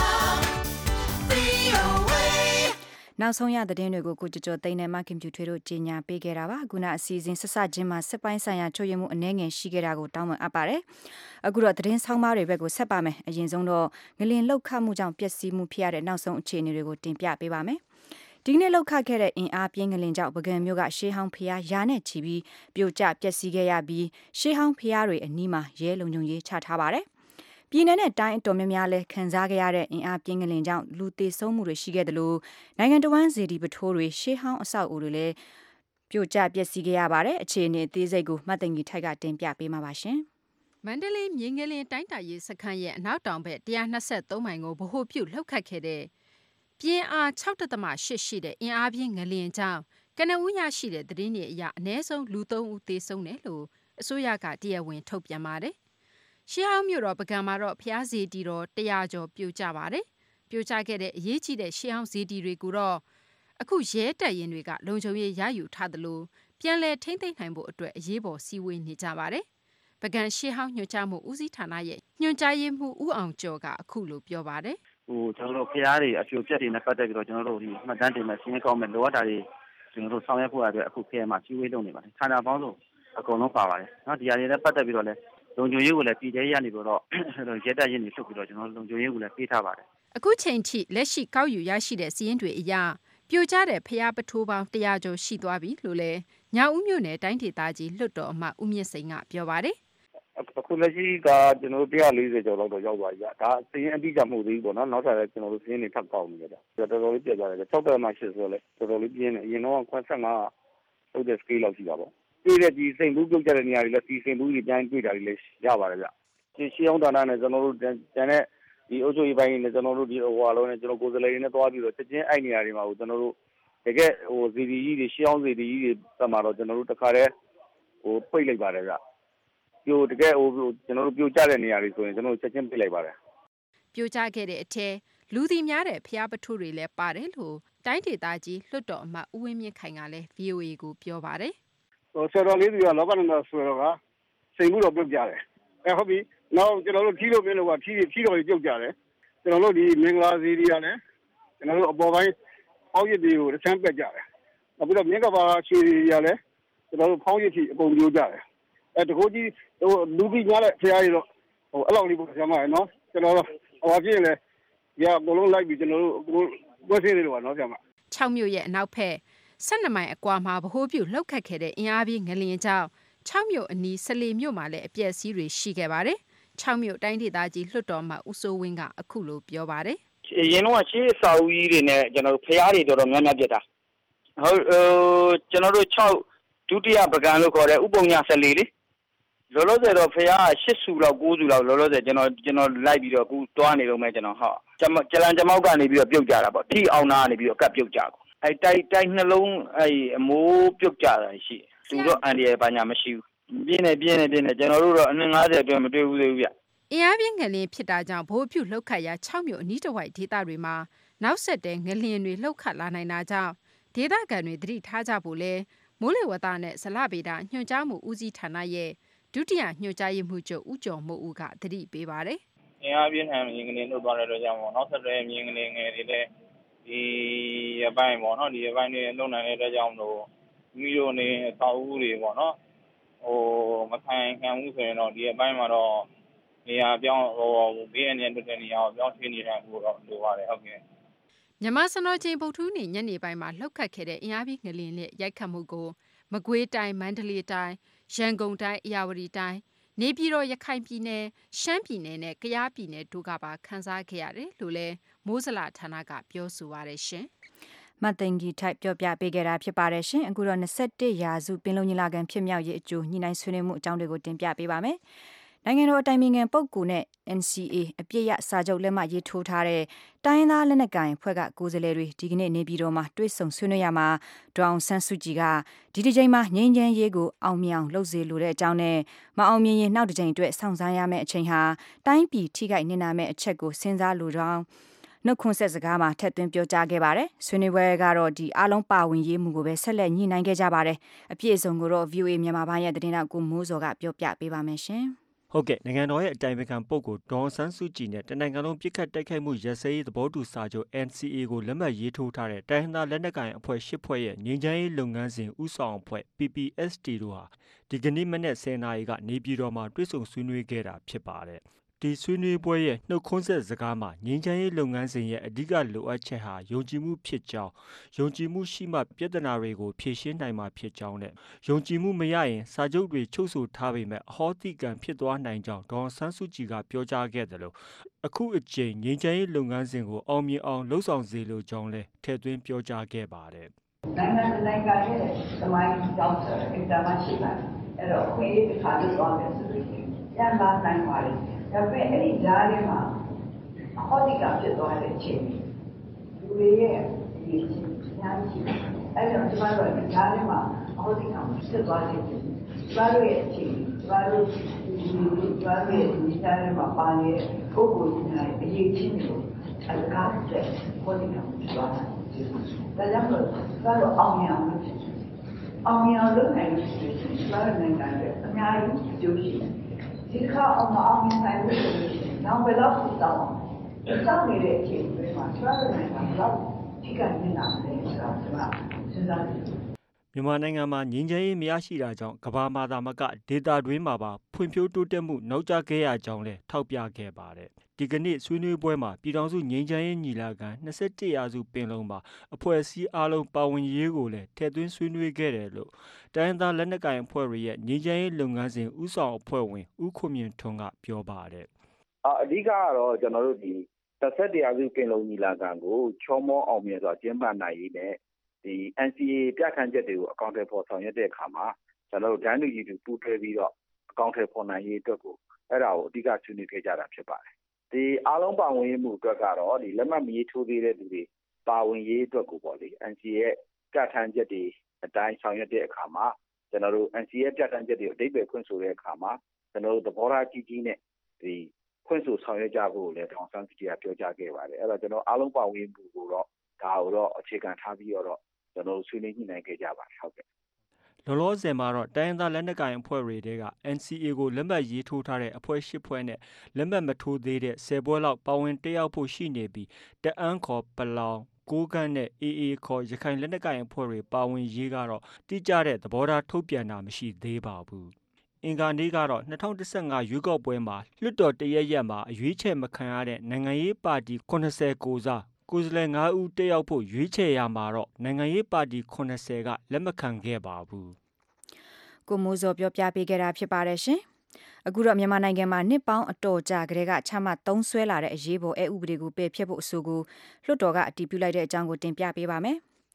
VOA. နောက်ဆုံးရသတင်းတွေကိုကိုကျော်သိန်းနဲ့မခင်ဖြူထွေးတို့ကြီးညာပေးခဲ့တာပါခုနအစီအစဉ်ဆက်စချင်းမှာစစ်ပိုင်းဆိုင်ရာချုပ်ရမှုအနှဲငယ်ရှိခဲ့တာကိုတောင်းပန်အပ်ပါတယ်အခုတော့သတင်းဆောင်းပါးတွေဘက်ကိုဆက်ပါမယ်အရင်ဆုံးတော့ငလင်လှုပ်ခတ်မှုကြောင့်ပျက်စီးမှုဖြစ်ရတဲ့နောက်ဆုံးအခြေအနေတွေကိုတင်ပြပေးပါမယ်ဒီနေ့လှုပ်ခတ်ခဲ့တဲ့အင်အားပြင်းငလင်ကြောင့်ပုဂံမြို့ကရှေးဟောင်းဖျားရာနဲ့ချီပြီးပြိုကျပျက်စီးခဲ့ရပြီးရှေးဟောင်းဖျားတွေအနီးမှာရဲလုံခြုံရေးချထားပါတယ်ပြည်내နဲ့တိုင်းအတော်များများလဲခံစားခဲ့ရတဲ့အင်အားပြင်းငလင်ကြောင့်လူသေဆုံးမှုတွေရှိခဲ့တယ်လို့နိုင်ငံတော်ဝန်စီဒီပထိုးတွေရှေးဟောင်းအဆောက်အဦတွေလည်းပြိုကျပျက်စီးခဲ့ရပါတယ်အခြေအနေအသေးစိတ်ကိုမှတ်သိမ်ကြီးထိုက်ကတင်ပြပေးမှာပါရှင်မန္တလေးမြေငလင်တိုင်းတာရေးစခန်းရဲ့အနောက်တောင်ဘက်123မိုင်ကိုဗဟိုပြုလှုပ်ခတ်ခဲ့တဲ့ပြင်းအား 6.8 ရှိတဲ့အင်အားပြင်းငလျင်ကြောင့်ကနဦးရရှိတဲ့သတင်းတွေအရအနည်းဆုံးလူ3ဦးသေဆုံးတယ်လို့အစိုးရကတရားဝင်ထုတ်ပြန်ပါတယ်။ရှေးဟောင်းမြို့တော်ပုဂံမှာတော့ဖျားစေတီတော်100ကျော်ပြိုကျပါတယ်။ပြိုကျခဲ့တဲ့အရေးကြီးတဲ့ရှေးဟောင်းစေတီတွေကိုတော့အခုရဲတပ်ရင်းတွေကလုံခြုံရေးရယူထားသလိုပြန်လည်ထိမ့်သိမ်းနိုင်ဖို့အတွက်အရေးပေါ်စီဝေးနေကြပါတယ်။ပုဂံရှေးဟောင်းညွှန်ကြားမှုဦးစီးဌာနရဲ့ညွှန်ကြားရေးမှူးဦးအောင်ကျော်ကအခုလိုပြောပါတယ်။ကျွန်တော်တို့ဖျားတွေအပြိုပြက်တွေနဲ့ပတ်သက်ပြီးတော့ကျွန်တော်တို့ဒီမှတ်တမ်းတင်မဲ့စီးရင်ကောင်းမဲ့လိုအပ်တာတွေကျွန်တော်တို့ဆောင်ရွက်ဖို့အတွက်အခုဖျားမှာစီဝေးလုပ်နေပါတယ်။ဌာနပေါင်းစုံအကုန်လုံးပါပါတယ်။နော်ဒီအရာတွေနဲ့ပတ်သက်ပြီးတော့လည်းလုံခြုံရေးကိုလည်းပြည်ထဲရနေပြီးတော့ရဲတပ်ရင်းတွေထုတ်ပြီးတော့ကျွန်တော်လုံခြုံရေးကိုလည်းပေးထားပါတယ်။အခုချိန်ထိလက်ရှိကောက်ယူရရှိတဲ့စီးရင်တွေအရပြိုကျတဲ့ဖျားပထိုးပေါင်း100ကျော်ရှိသွားပြီလို့လည်းညောင်ဦးမြို့နယ်တိုင်းဒေသကြီးလွှတ်တော်အမတ်ဦးမြင့်စိန်ကပြောပါတယ်။အခုလက်ရှိကကျွန်တော်တို့140ကျော်လောက်တော့ရောက်သွားပြီ။ဒါစီးရင်အတိအကျမဟုတ်သေးဘူးပေါ့နော်။နောက်ထပ်လည်းကျွန်တော်တို့စီးရင်တွေထပ်ပေါက်နေကြတယ်။တော်တော်လေးပြတ်သွားတယ်။6.8ဆိုတော့လေတော်တော်လေးပြင်းတယ်။အရင်တော့75လောက်တဲ့ scale လောက်ရှိတာပေါ့။တွေ့တဲ့ဒီစိန်ဘူးပြုတ်ကြတဲ့နေရာတွေလည်းဒီစိန်ဘူးတွေပြန်တွေ့တာတွေလည်းရပါတယ်ဗျ။ရှေးဟောင်းဌာနနဲ့ကျွန်တော်တို့တန်တဲ့ဒီအုပ်ချုပ်ရေးပိုင်းနဲ့ကျွန်တော်တို့ဒီဟိုလုံးနဲ့ကျွန်တော်ကိုယ်စားလှယ်တွေနဲ့တွားပြီးတော့ချက်ချင်းအဲ့နေရာတွေမှာကိုကျွန်တော်တို့တကယ်ဇီဒီကြီးတွေရှေးဟောင်းဇီဒီကြီးတွေပတ်မှာတော့ကျွန်တော်တို့တခါတည်းပိတ်လိုက်ပါတယ်ဗျပြိုတကယ်ကျွန်တော်တို့ပြိုကျတဲ့နေရာတွေဆိုရင်ကျွန်တော်တို့ချက်ချင်းပိတ်လိုက်ပါတယ်ပြိုကျခဲ့တဲ့အထက်လူသိများတဲ့ဖျားပထိုးတွေလည်းပါတယ်လို့တိုင်းဒေသကြီးလွှတ်တော်အမတ်ဦးဝင်းမြင့်ခိုင်ကလည်း VOA ကိုပြောပါတယ်ဆရာတော်လေးတွေကလောကနန္ဒဆိုတော့ကစိန်မှုတော့ပြုတ်ကြတယ်ဟုတ်ပြီနောက်ကျွန်တော်တို့ထီလို့ပြလို့ကထီတော်ကြီးပြုတ်ကြတယ်ကျွန်တော်တို့ဒီမင်္ဂလာစီတွေကလည်းကျွန်တော်တို့အပေါ်ပိုင်းအောက်ရည်တွေကိုတစ်ချမ်းပက်ကြတယ်နောက်ပြီးတော့မြင်းကပါရွှေတွေကလည်းကျွန်တော်တို့ဖောင်းရည်ထိအကုန်ပြိုကြတယ်တကူကြီးလူကြီးများတဲ့ဖျားရည်တော့အဲ့လောက်လေးပေါ့ဆရာမရယ်နော်ကျွန်တော်တို့ဟောပြင်းလေရအကုန်လုံးလိုက်ပြီးကျွန်တော်တို့ပွဲစင်းတွေတော့နော်ဆရာမ 6မြို့ရဲ့အနောက်ဖက်12မိုင်အကွာမှာဗဟိုပြုလှုပ်ခတ်ခဲ့တဲ့အင်အားပြင်းငလျင်ကြောင့်6မြို့အနီး14မြို့မှာလည်းအပျက်စီးတွေရှိခဲ့ပါတယ်6မြို့တိုင်းဒေသကြီးလွှတ်တော်မှာဦးစိုးဝင်းကအခုလိုပြောပါတယ်အရင်တော့ရှေးအစာဦးကြီးတွေနဲ့ကျွန်တော်တို့ဖျားတွေတော်တော်များများပြတ်တာဟုတ်ကျွန်တော်တို့6ဒုတိယပကံလို့ခေါ်တဲ့ဥပုံည14လေလောလောဆယ်တော့ဖះ8စုလောက်9စုလောက်လောလောဆယ်ကျွန်တော်လိုက်ပြီးတော့အခုတွားနေတော့မယ်ကျွန်တော်ဟုတ်ကျလန်ကျမောက်ကနေပြီးတော့ပြုတ်ကြတာပေါ့ထိအောင်နာကနေပြီးတော့ကတ်ပြုတ်ကြကိုတိုက်နှလုံးအမိုးပြုတ်ကြတာရှိသူတို့အန်ဒီရဲ့ဘာညာမရှိဘူးပြင်းနေကျွန်တော်တို့တော့အနှစ်50အတွင်းမတွေ့ဘူးသေးဘူးဗျအင်အားပြင်းငလျင်ဖြစ်တာကြောင့်ဗဟိုပြုလှုပ်ခတ်ရာ6မြို့အနီးတစ်ဝိုက်ဒေသတွေမှာနောက်ဆက်တဲ့ငလျင်တွေလှုပ်ခတ်လာနိုင်တာကြောင့်ဒေသခံတွေသတိထားကြဖို့လဲမိုးလေဝသနဲ့ဇလဗေဒညွှန်ကြားမှုဦးစီးဌာနရဲ့ဒုတိယညွှန်ကြားရေးမှူးချုပ်ဦးကျော်မိုးဦးကသတိပေးပါတယ်အင်အားပြင်းထန်မြင်ငလျင်လှုပ်သွားတဲ့အတွက်ကြောင့်ပေါ့နောက်ဆက်တဲ့မြင်ငလျင်ငယ်တွေလည်းဒီရပိုင်းပေါ့နော်ဒီရပိုင်းတွေလုံနိုင်တဲ့အတွက်ကြောင့်လို့မိတို့နေအသောက်ဦးတွေပေါ့နော်မခံဘူးဆိုရင်တော့ဒီအပိုင်းမှာတော့နေရာပြောင်းဘေးအန္တရာယ်တဲ့နေရာကိုပြောင်းရွှေ့နေတာကိုတော့လိုပါတယ်ဟုတ်ကဲ့မြန်မာစံတော်ချိန်ဗုဒ္ဓဟူးနေ့ညနေပိုင်းမှာလှုပ်ခတ်ခဲ့တဲ့အင်အားပြင်းငလျင်နဲ့ရိုက်ခတ်မှုကိုမကွေးတိုင်းမန္တလေးတိုင်းရန်ကုန်တိုင်းအေရဝတီတိုင်းနေပြည်တော်ရခိုင်ပြည်နယ်ရှမ်းပြည်နယ်နဲ့ကယားပြည်နယ်တို့ကပါခန်းစားခဲ့ရတယ်လို့လဲမိုးစလဌာနကပြောဆိုပါရရှင်မတ်တင်ကြီးထိုက်ပြောပြပေးခဲ့တာဖြစ်ပါတယ်ရှင်အခုတော့21ရာစုပင်လုံညီလာခံဖြစ်မြောက်ရေးအကျိုးညှိနှိုင်းဆွေးနွေးမှုအကြောင်းတွေကိုတင်ပြပေးပါမယ်နိုင်ငံတော်အတိုင်ပင်ခံပုဂ္ဂိုလ်နဲ့ NCA အပြည့်ရစာချုပ်လက်မှတ်ရေးထိုးထားတဲ့တိုင်းရင်းသားလက်နက်ကိုင်ဖွဲ့ကကိုယ်စားလှယ်တွေဒီကနေ့နေပြည်တော်မှာတွေ့ဆုံဆွေးနွေးရမှာဒေါအောင်ဆန်းစုကြည်ကဒီတစ်ချိန်မှာငြိမ်းချမ်းရေးကိုအောင်မြင်အောင်လုပ်စေလိုတဲ့အကြောင်းနဲ့မအောင်မြင်ရင်နောက်တစ်ချိန်အတွက်စောင့်စားရမယ့်အချိန်ဟာတိုင်းပြည်ထိခိုက်နစ်နာမယ့်အချက်ကိုစဉ်းစားလိုကြောင်းနှုတ်ခွန်းဆက်စကားမှာထည့်သွင်းပြောကြားခဲ့ပါတယ်။ဆွေးနွေးပွဲကတော့ဒီအားလုံးပါဝင်ရေးမှုကိုပဲဆက်လက်ညှိနှိုင်းခဲ့ကြပါတယ်။အပြည့်အစုံကိုတော့ VOA မြန်မာပိုင်းရဲ့သတင်းတောက်ကိုမိုးစောကပြောပြပေးပါမယ်ရှင်။ဟုတ်ကဲ့နိုင်ငံတော်ရဲ့အတိုင်ပင်ခံပုဂ္ဂိုလ်ဒေါ်ဆန်းစုကြည်နဲ့တနိုင်ငံလုံးပြစ်ခတ်တိုက်ခိုက်မှုရပ်စဲရေးသဘောတူစာချုပ် NCA ကိုလက်မှတ်ရေးထိုးထားတဲ့တိုင်းရင်းသားလက်နက်ကိုင်အဖွဲ့၈ဖွဲ့ရဲ့ငြိမ်းချမ်းရေးလုပ်ငန်းစဉ်ဦးဆောင်အဖွဲ့ PPST တို့ဟာဒီကနေ့မနေ့10နာရီကနေပြည်တော်မှာတွေ့ဆုံဆွေးနွေးခဲ့တာဖြစ်ပါတယ်။ဒီဆွေးနွေးပွဲရဲ့နှုတ်ခွန်းဆက်စကားမှာငြိမ်းချမ်းရေးလုပ်ငန်းစဉ်ရဲ့အဓိကလိုအပ်ချက်ဟာယုံကြည်မှုဖြစ်ကြောင်းယုံကြည်မှုရှိမှပြဿနာတွေကိုဖြေရှင်းနိုင်မှာဖြစ်ကြောင်းနဲ့ယုံကြည်မှုမရရင်စာချုပ်တွေချုပ်ဆိုထားပေမဲ့အဟောတိကံဖြစ်သွားနိုင်ကြောင်းဒေါ်ဆန်းစုကြည်ကပြောကြားခဲ့တယ်လို့အခုအချိန်ငြိမ်းချမ်းရေးလုပ်ငန်းစဉ်ကိုအောင်မြင်အောင်လှုပ်ဆောင်စေလိုကြောင်းလည်းထည့်သွင်းပြောကြားခဲ့ပါတယ်နိုင်ငံရဲ့သမိုင်းကြောင့်ဆိုတဲ့အင်တာမရှိပါဘူးအဲ့တော့ခွေးတစ်ခါလို့သွားမယ်ဆိုလို့ရှိရင်ရန်လာနိုင်ပါလေဒါပေမဲ့အဲ့ဒီကြားထဲမှာအဟောတိကဖြစ်သွားတဲ့အချိန်လူတွေရဲ့ဒီညာရှိအဲ့တော့ဒီမှာတော့ကြားထဲမှာအဟောတိကဖြစ်သွားတဲ့အချိန်ဘာလို့ရဲ့အချိန်ဘာလို့ဒီကြားထဲမှာပါနေတဲ့ပုဂ္ဂိုလ်တွေအရေးကြီးတယ်အလကားတဲ့ဟောတိကဖြစ်သွားတာဒါကြောင့်ဘာလို့အောင်မြင်အောင်လုပ်နိုင်လို့ရှိရင်ဘာလို့နိုင်တယ်အများကြီးအကျိုးရှိတယ်ဒီခါအောင်မြင်နိုင်လို့ရှိရင်နောက်ဘယ်တော့တောင်းနေတဲ့အချိန်တွေမှာဘာလို့နိုင်တာလဲဒီကနေ့နားတယ်ဆိုတာကျွန်မစဉ်းစားကြည့်မြန်မာနိုင်ငံမှာငြိမ်းချမ်းရေးမရရှိတာကြောင့်ကမ္ဘာမှာသာမကဒေသတွင်းမှာပါဖွံ့ဖြိုးတိုးတက်မှုနောက်ကျခဲ့ရကြောင်းလည်းထောက်ပြခဲ့ပါတယ်။ဒီကနေ့ဆွေးနွေးပွဲမှာပြည်ထောင်စုငြိမ်းချမ်းရေးညီလာခံ21ရာစုပင်လုံမှာအဖွဲ့အစည်းအားလုံးပါဝင်ရေးကိုလည်းထည့်သွင်းဆွေးနွေးခဲ့တယ်လို့တိုင်းဒေသလက်နက်ကိုင်အဖွဲ့တွေရဲ့ငြိမ်းချမ်းရေးလုပ်ငန်းစဉ်ဦးဆောင်အဖွဲ့ဝင်ဦးခွန်မြင့်ထွန်းကပြောပါတယ်။အဓိကကတော့ကျွန်တော်တို့ဒီ21ရာစုပင်လုံညီလာခံကိုချောမောအောင်မြင်စွာကျင်းပနိုင်ရေးနဲ့ဒီ NCA ပြဋ္ဌာန်းချက်တွေကိုအကောင့်ထဲပေါ်ဆောင်ရွက်တဲ့အခါမှာကျွန်တော်တို့ဒန်းလူကြီးတွေပူးတွဲပြီးတော့အကောင့်ထဲပေါ်နိုင်ရေးအတွက်ကိုအဲ့ဒါကိုအဓိကဆွေးနွေးခဲ့ကြတာဖြစ်ပါတယ်။ဒီအားလုံးပါဝင်ရေးမှုအတွက်ကတော့ဒီလက်မှတ်မရေးထိုးသေးတဲ့လူတွေပါဝင်ရေးအတွက်ကိုပေါ့လေ NCA ရဲ့ပြဋ္ဌာန်းချက်တွေအတိုင်းဆောင်ရွက်တဲ့အခါမှာကျွန်တော်တို့ NCA ရဲ့ပြဋ္ဌာန်းချက်တွေအဓိပ္ပာယ်ဖွင့်ဆိုတဲ့အခါမှာကျွန်တော်တို့သဘောထားကြီးကြီးနဲ့ဒီဖွင့်ဆိုဆောင်ရွက်ကြဖို့လည်းဒေါအောင်ဆန်းစုကြည်ကပြောကြားခဲ့ပါတယ်။အဲ့တော့ကျွန်တော်အားလုံးပါဝင်မှုကိုတော့ဒါကိုတော့အခြေခံထားပြီးတော့ကျွန်တော်ဆွေးနွေးညှိနှိုင်းခဲ့ကြပါတယ်ဟုတ်ကဲ့လောလောဆယ်မှာတော့တိုင်းဒေသလက်နက်ကိုင်အဖွဲ့တွေက NCA ကိုလက်မှတ်ရေးထိုးထားတဲ့အဖွဲ့၈ဖွဲ့နဲ့လက်မှတ်မထိုးသေးတဲ့10ဖွဲ့လောက်ပါဝင်တက်ရောက်ဖို့ရှိနေပြီးတအန်းခေါ်ပလောင်ကိုးကန့်နဲ့ AA ခေါ်ရခိုင်လက်နက်ကိုင်အဖွဲ့တွေပါဝင်ရေးကတော့တိကျတဲ့သဘောထားထုတ်ပြန်တာမရှိသေးပါဘူး။အင်္ဂါနေ့ကတော့2015ရွေးကောက်ပွဲမှာလွှတ်တော်တရက်မှာအရွေးချယ်မခံရတဲ့နိုင်ငံရေးပါတီ80ကိုစားကိုယ်စားလှယ်9ဦးတက်ရောက်ဖို့ရွေးချယ်ရမှာတော့နိုင်ငံရေးပါတီ80ကလက်မခံခဲ့ပါဘူး။ကိုမိုးစောပြောပြပေးခဲ့တာဖြစ်ပါတယ်ရှင်။အခုတော့မြန်မာနိုင်ငံမှာနှစ်ပေါင်းအတော်ကြာကတည်းကချမှတ်သုံးစွဲလာတဲ့အရေးပေါ်ဥပဒေကိုပယ်ဖျက်ဖို့အဆိုကိုလွှတ်တော်ကအတည်ပြုလိုက်တဲ့အကြောင်းကိုတင်ပြပေးပါမယ်။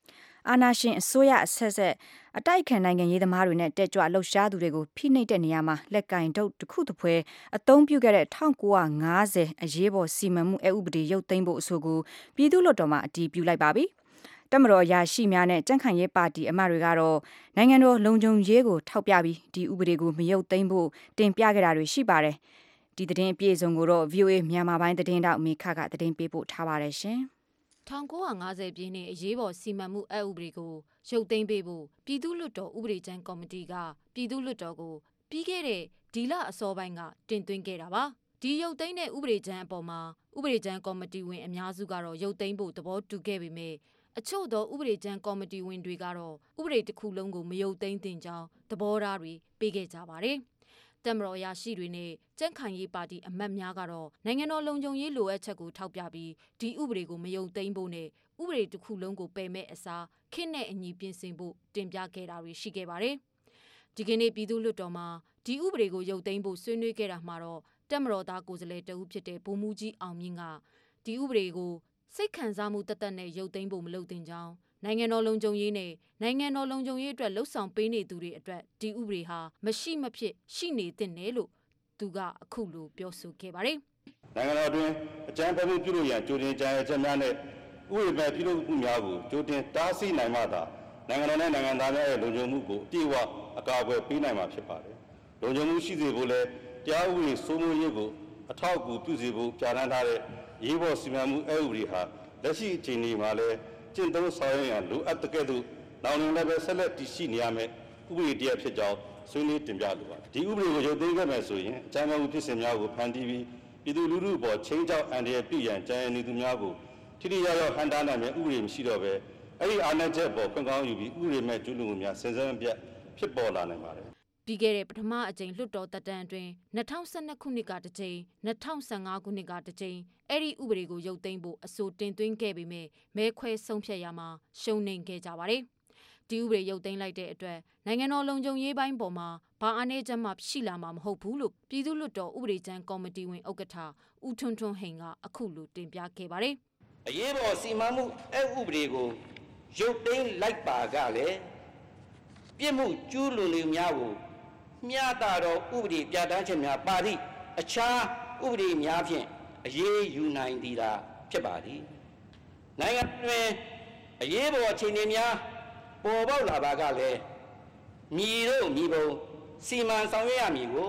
အာဏာရှင်အစိုးရအဆက်ဆက်အတိုက်ခံနိုင်ငံရေးသမားတွေနဲ့တက်ကြွလှုပ်ရှားသူတွေကိုဖိနှိပ်တဲ့နေရာမှာလက်ကင်တုတ်တစ်ခုတစ်ဖွဲအသုံးပြုခဲ့တဲ့1950အရေးပေါ်စီမံမှုဥပဒေရုပ်သိမ်းဖို့အဆိုကိုပြည်သူ့လွှတ်တော်မှာအတည်ပြုလိုက်ပါပြီ။တမတော်ရာရှိများနဲ့ကြံ့ခိုင်ရေးပါတီအမတ်တွေကတော့နိုင်ငံတော်လုံခြုံရေးကိုထောက်ပြပြီးဒီဥပဒေကိုမရုပ်သိမ်းဖို့တင်ပြခဲ့တာတွေရှိပါတယ်။ဒီသတင်းအပြည့်အစုံကိုတော့ VOA မြန်မာပိုင်းသတင်းတောက်မေခကသတင်းပေးပို့ထားပါတယ်ရှင်။ 1950ပြည့်နှစ်အရေးပေါ်စီမံမှုအဥပဒေကိုရုပ်သိမ်းပေးဖို့ပြည်သူ့လွှတ်တော်ဥပဒေကြမ်းကော်မတီကပြည်သူ့လွှတ်တော်ကိုပြီးခဲ့တဲ့ဒီလအစောပိုင်းကတင်သွင်းခဲ့တာပါဒီရုပ်သိမ်းတဲ့ဥပဒေကြမ်းအပေါ်မှာဥပဒေကြမ်းကော်မတီဝင်အများစုကတော့ရုပ်သိမ်းဖို့သဘောတူခဲ့ပေမဲ့အချို့သောဥပဒေကြမ်းကော်မတီဝင်တွေကတော့ဥပဒေတစ်ခုလုံးကိုမရုပ်သိမ်းသင့်ကြောင်းသဘောထားတွေပေးခဲ့ကြပါတယ်တမတော်ရရှိတွေနဲ့ကြံ့ခိုင်ရေးပါတီအမတ်များကတော့နိုင်ငံတော်လုံခြုံရေးလိုအပ်ချက်ကိုထောက်ပြပြီးဒီဥပဒေကိုမယုံသိမ်းဖို့နဲ့ဥပဒေတစ်ခုလုံးကိုပယ်မဲ့အစားခေတ်နဲ့အညီပြင်ဆင်ဖို့တင်ပြခဲ့တာတွေရှိခဲ့ပါတယ်။ဒီကနေ့ပြည်သူ့လွှတ်တော်မှာဒီဥပဒေကိုယုံသိမ်းဖို့ဆွေးနွေးခဲ့တာမှာတော့တမတော်သားကိုယ်စားလှယ်တဦးဖြစ်တဲ့ဗိုလ်မှူးကြီးအောင်မြင့်ကဒီဥပဒေကိုစိတ်ခံစားမှုတသက်နဲ့ယုံသိမ်းဖို့မလုပ်သင့်ကြောင်းနိုင်ငံတော်လုံခြုံရေးနဲ့နိုင်ငံတော်လုံခြုံရေးအတွက်လှုပ်ဆောင်ပေးနေသူတွေအတွက်ဒီဥပဒေဟာမရှိမဖြစ်ရှိနေသင့်တယ်လို့သူကအခုလိုပြောဆိုခဲ့ပါတယ်။နိုင်ငံတော်အတွင်းအကြမ်းဖက်မှုပြုလုပ်ရန်ကြိုတင်ကြံရချက်များနဲ့ဥပဒေမဲ့ပြုလုပ်မှုများကိုကြိုတင်တားဆီးနိုင်မှသာနိုင်ငံတော်နဲ့နိုင်ငံသားများရဲ့လုံခြုံမှုကိုအပြည့်အဝအကာအကွယ်ပေးနိုင်မှာဖြစ်ပါတယ်။လုံခြုံမှုရှိစေဖို့လည်းတရားဥပဒေစိုးမိုးရေးကိုအထောက်အကူပြုစေဖို့ပြဋ္ဌာန်းထားတဲ့ရေးပေါ်စီမံမှုဥပဒေဟာလက်ရှိအခြေအနေမှာလည်းကျင့်သုံးဆောင်ရွက်ရန်လိုအပ်တဲ့ကဲ့သို့နောက်လည်းပဲဆက်လက်တည်ရှိနေရမယ်ဥပဒေတရားဖြစ်ကြောင်းဆွေးနွေးတင်ပြလိုပါတယ်ဒီဥပဒေကိုရုပ်သိမ်းခဲ့မယ်ဆိုရင်အကြမ်းဖက်မှုဖြစ်စဉ်များကိုဖန်တီးပြီးပြည်သူလူထုပေါ်ချင်းချောက်အန်ဒီရပြည်ရန်ကြံရည်နေသူများကိုထိထိရောက်ရောက်ဟန်တားနိုင်မယ့်ဥပဒေမရှိတော့ဘဲအဲ့ဒီအာဏာချက်ပေါ်ခွင့်ကောင်းယူပြီးဥပဒေမဲ့ကျူးလွန်မှုများစင်စမ်းပြတ်ဖြစ်ပေါ်လာနိုင်ပါတယ်ပြီးခဲ့တဲ့ပထမအကြိမ်လွှတ်တော်တက်တန်းအတွင်း2012ခုနှစ်ကတစ်ကြိမ်2015ခုနှစ်ကတစ်ကြိမ်အဲ့ဒီဥပဒေကိုရုပ်သိမ်းဖို့အဆိုတင်သွင်းခဲ့ပေမဲ့မဲခွဲဆုံးဖြတ်ရမှာရှုံးနိမ့်ခဲ့ကြပါတယ်ဒီဥပဒေရုပ်သိမ်းလိုက်တဲ့အတွက်နိုင်ငံတော်လုံခြုံရေးပိုင်းပေါ်မှာဘာအနေချက်မှရှိလာမှာမဟုတ်ဘူးလို့ပြည်သူ့လွှတ်တော်ဥပဒေကြမ်းကော်မတီဝင်ဥက္ကဋ္ဌဦးထွန်းထွန်းဟိန်ကအခုလိုတင်ပြခဲ့ပါတယ်အရေးပေါ်စီမံမှုဥပဒေကိုရုပ်သိမ်းလိုက်ပါကလည်းပြစ်မှုကျူးလွန်သူများကိုမျှတသောဥပဒေပြဋ္ဌာန်းချက်များပါသည့်အခြားဥပဒေများဖြင့်အရေးယူနိုင်သည်သာဖြစ်ပါသည်နိုင်ငံတွင်အရေးပေါ်အခြေအနေများပေါ်ပေါက်လာပါကလည်းမြည်တို့မြည်ပုံစီမံဆောင်ရွက်ရမည်ကို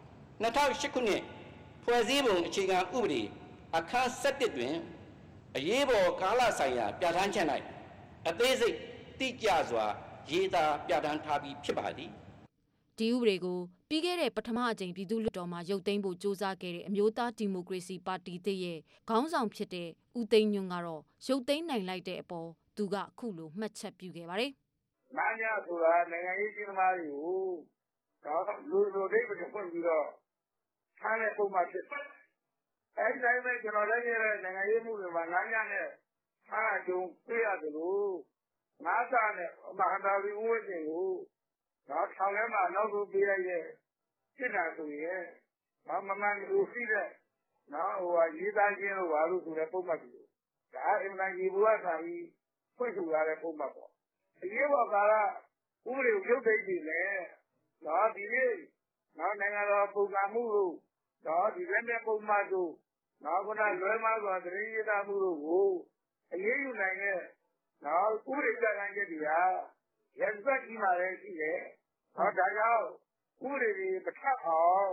2008ခုနှစ်ဖွဲ့စည်းပုံအခြေခံဥပဒေအခန်း7တွင်အရေးပေါ်ကာလဆိုင်ရာပြဋ္ဌာန်းချက်၌အသေးစိတ်တိကျစွာရေးသားပြဋ္ဌာန်းထားပြီးဖြစ်ပါသည်ဒီဥပဒေကိုပြီးခဲ့တဲ့ပထမအကြိမ်ပြည်သူ့လွှတ်တော်မှာရုပ်သိမ်းဖို့စ조사ခဲ့တဲ့အမျိုးသားဒီမိုကရေစီပါတီတည်းရဲ့ခေါင်းဆောင်ဖြစ်တဲ့ဦးသိန်းညွန့်ကတော့ရုပ်သိမ်းနိုင်လိုက်တဲ့အပေါ်သူကအခုလိုမှတ်ချက်ပြုခဲ့ပါတယ်။နာညာဆိုတာနိုင်ငံရေးကြီးသမားတွေကိုတော့လူလူတွေပဲဖွင့်ပြီးတော့ဆန်းတဲ့ပုံမှန်ဖြစ်တယ်။အဲဒီတိုင်းပဲကျွန်တော်လည်းရတဲ့နိုင်ငံရေးမှုတွေမှာနာညာနဲ့ဆန်းအကျုံပြရတယ်လို့ငါးစားနဲ့မဟာတာဝီဦးဝင်းကိုတော့ထောင်ထဲမှာနောက်ဆုံးပေးလိုက်တဲ့စစ်တာဆိုရင်မမှန်လို့ရှိတဲ့နော်ဟိုရေးသားခြင်းလို့ဘာလို့ဆိုတဲ့ပုံမှန်ကြီးဒါအင်္ဂလန်ကြီးဘုရားစာပြီးဖွင့်ဆိုရတဲ့ပုံမှန်ပေါ့အရေးပေါ်ကာလဥပဒေကိုပြုတ်သိမ်းပြီလေနော်ဒီနေ့နော်နိုင်ငံတော်ပုံစံမှုလို့နော်ဒီလက်မဲ့ပုံမှန်တို့နော်ခုနလွဲမှားစွာတရေရေးသားမှုတို့ကိုအရေးယူနိုင်တဲ့နော်ဥပဒေပြဋ္ဌာန်းချက်တွေကရက်စက်ကြီးမှလည်းရှိတယ်ဟောဒါကြောင့်ဥပဒေတွေမထပ်အောင်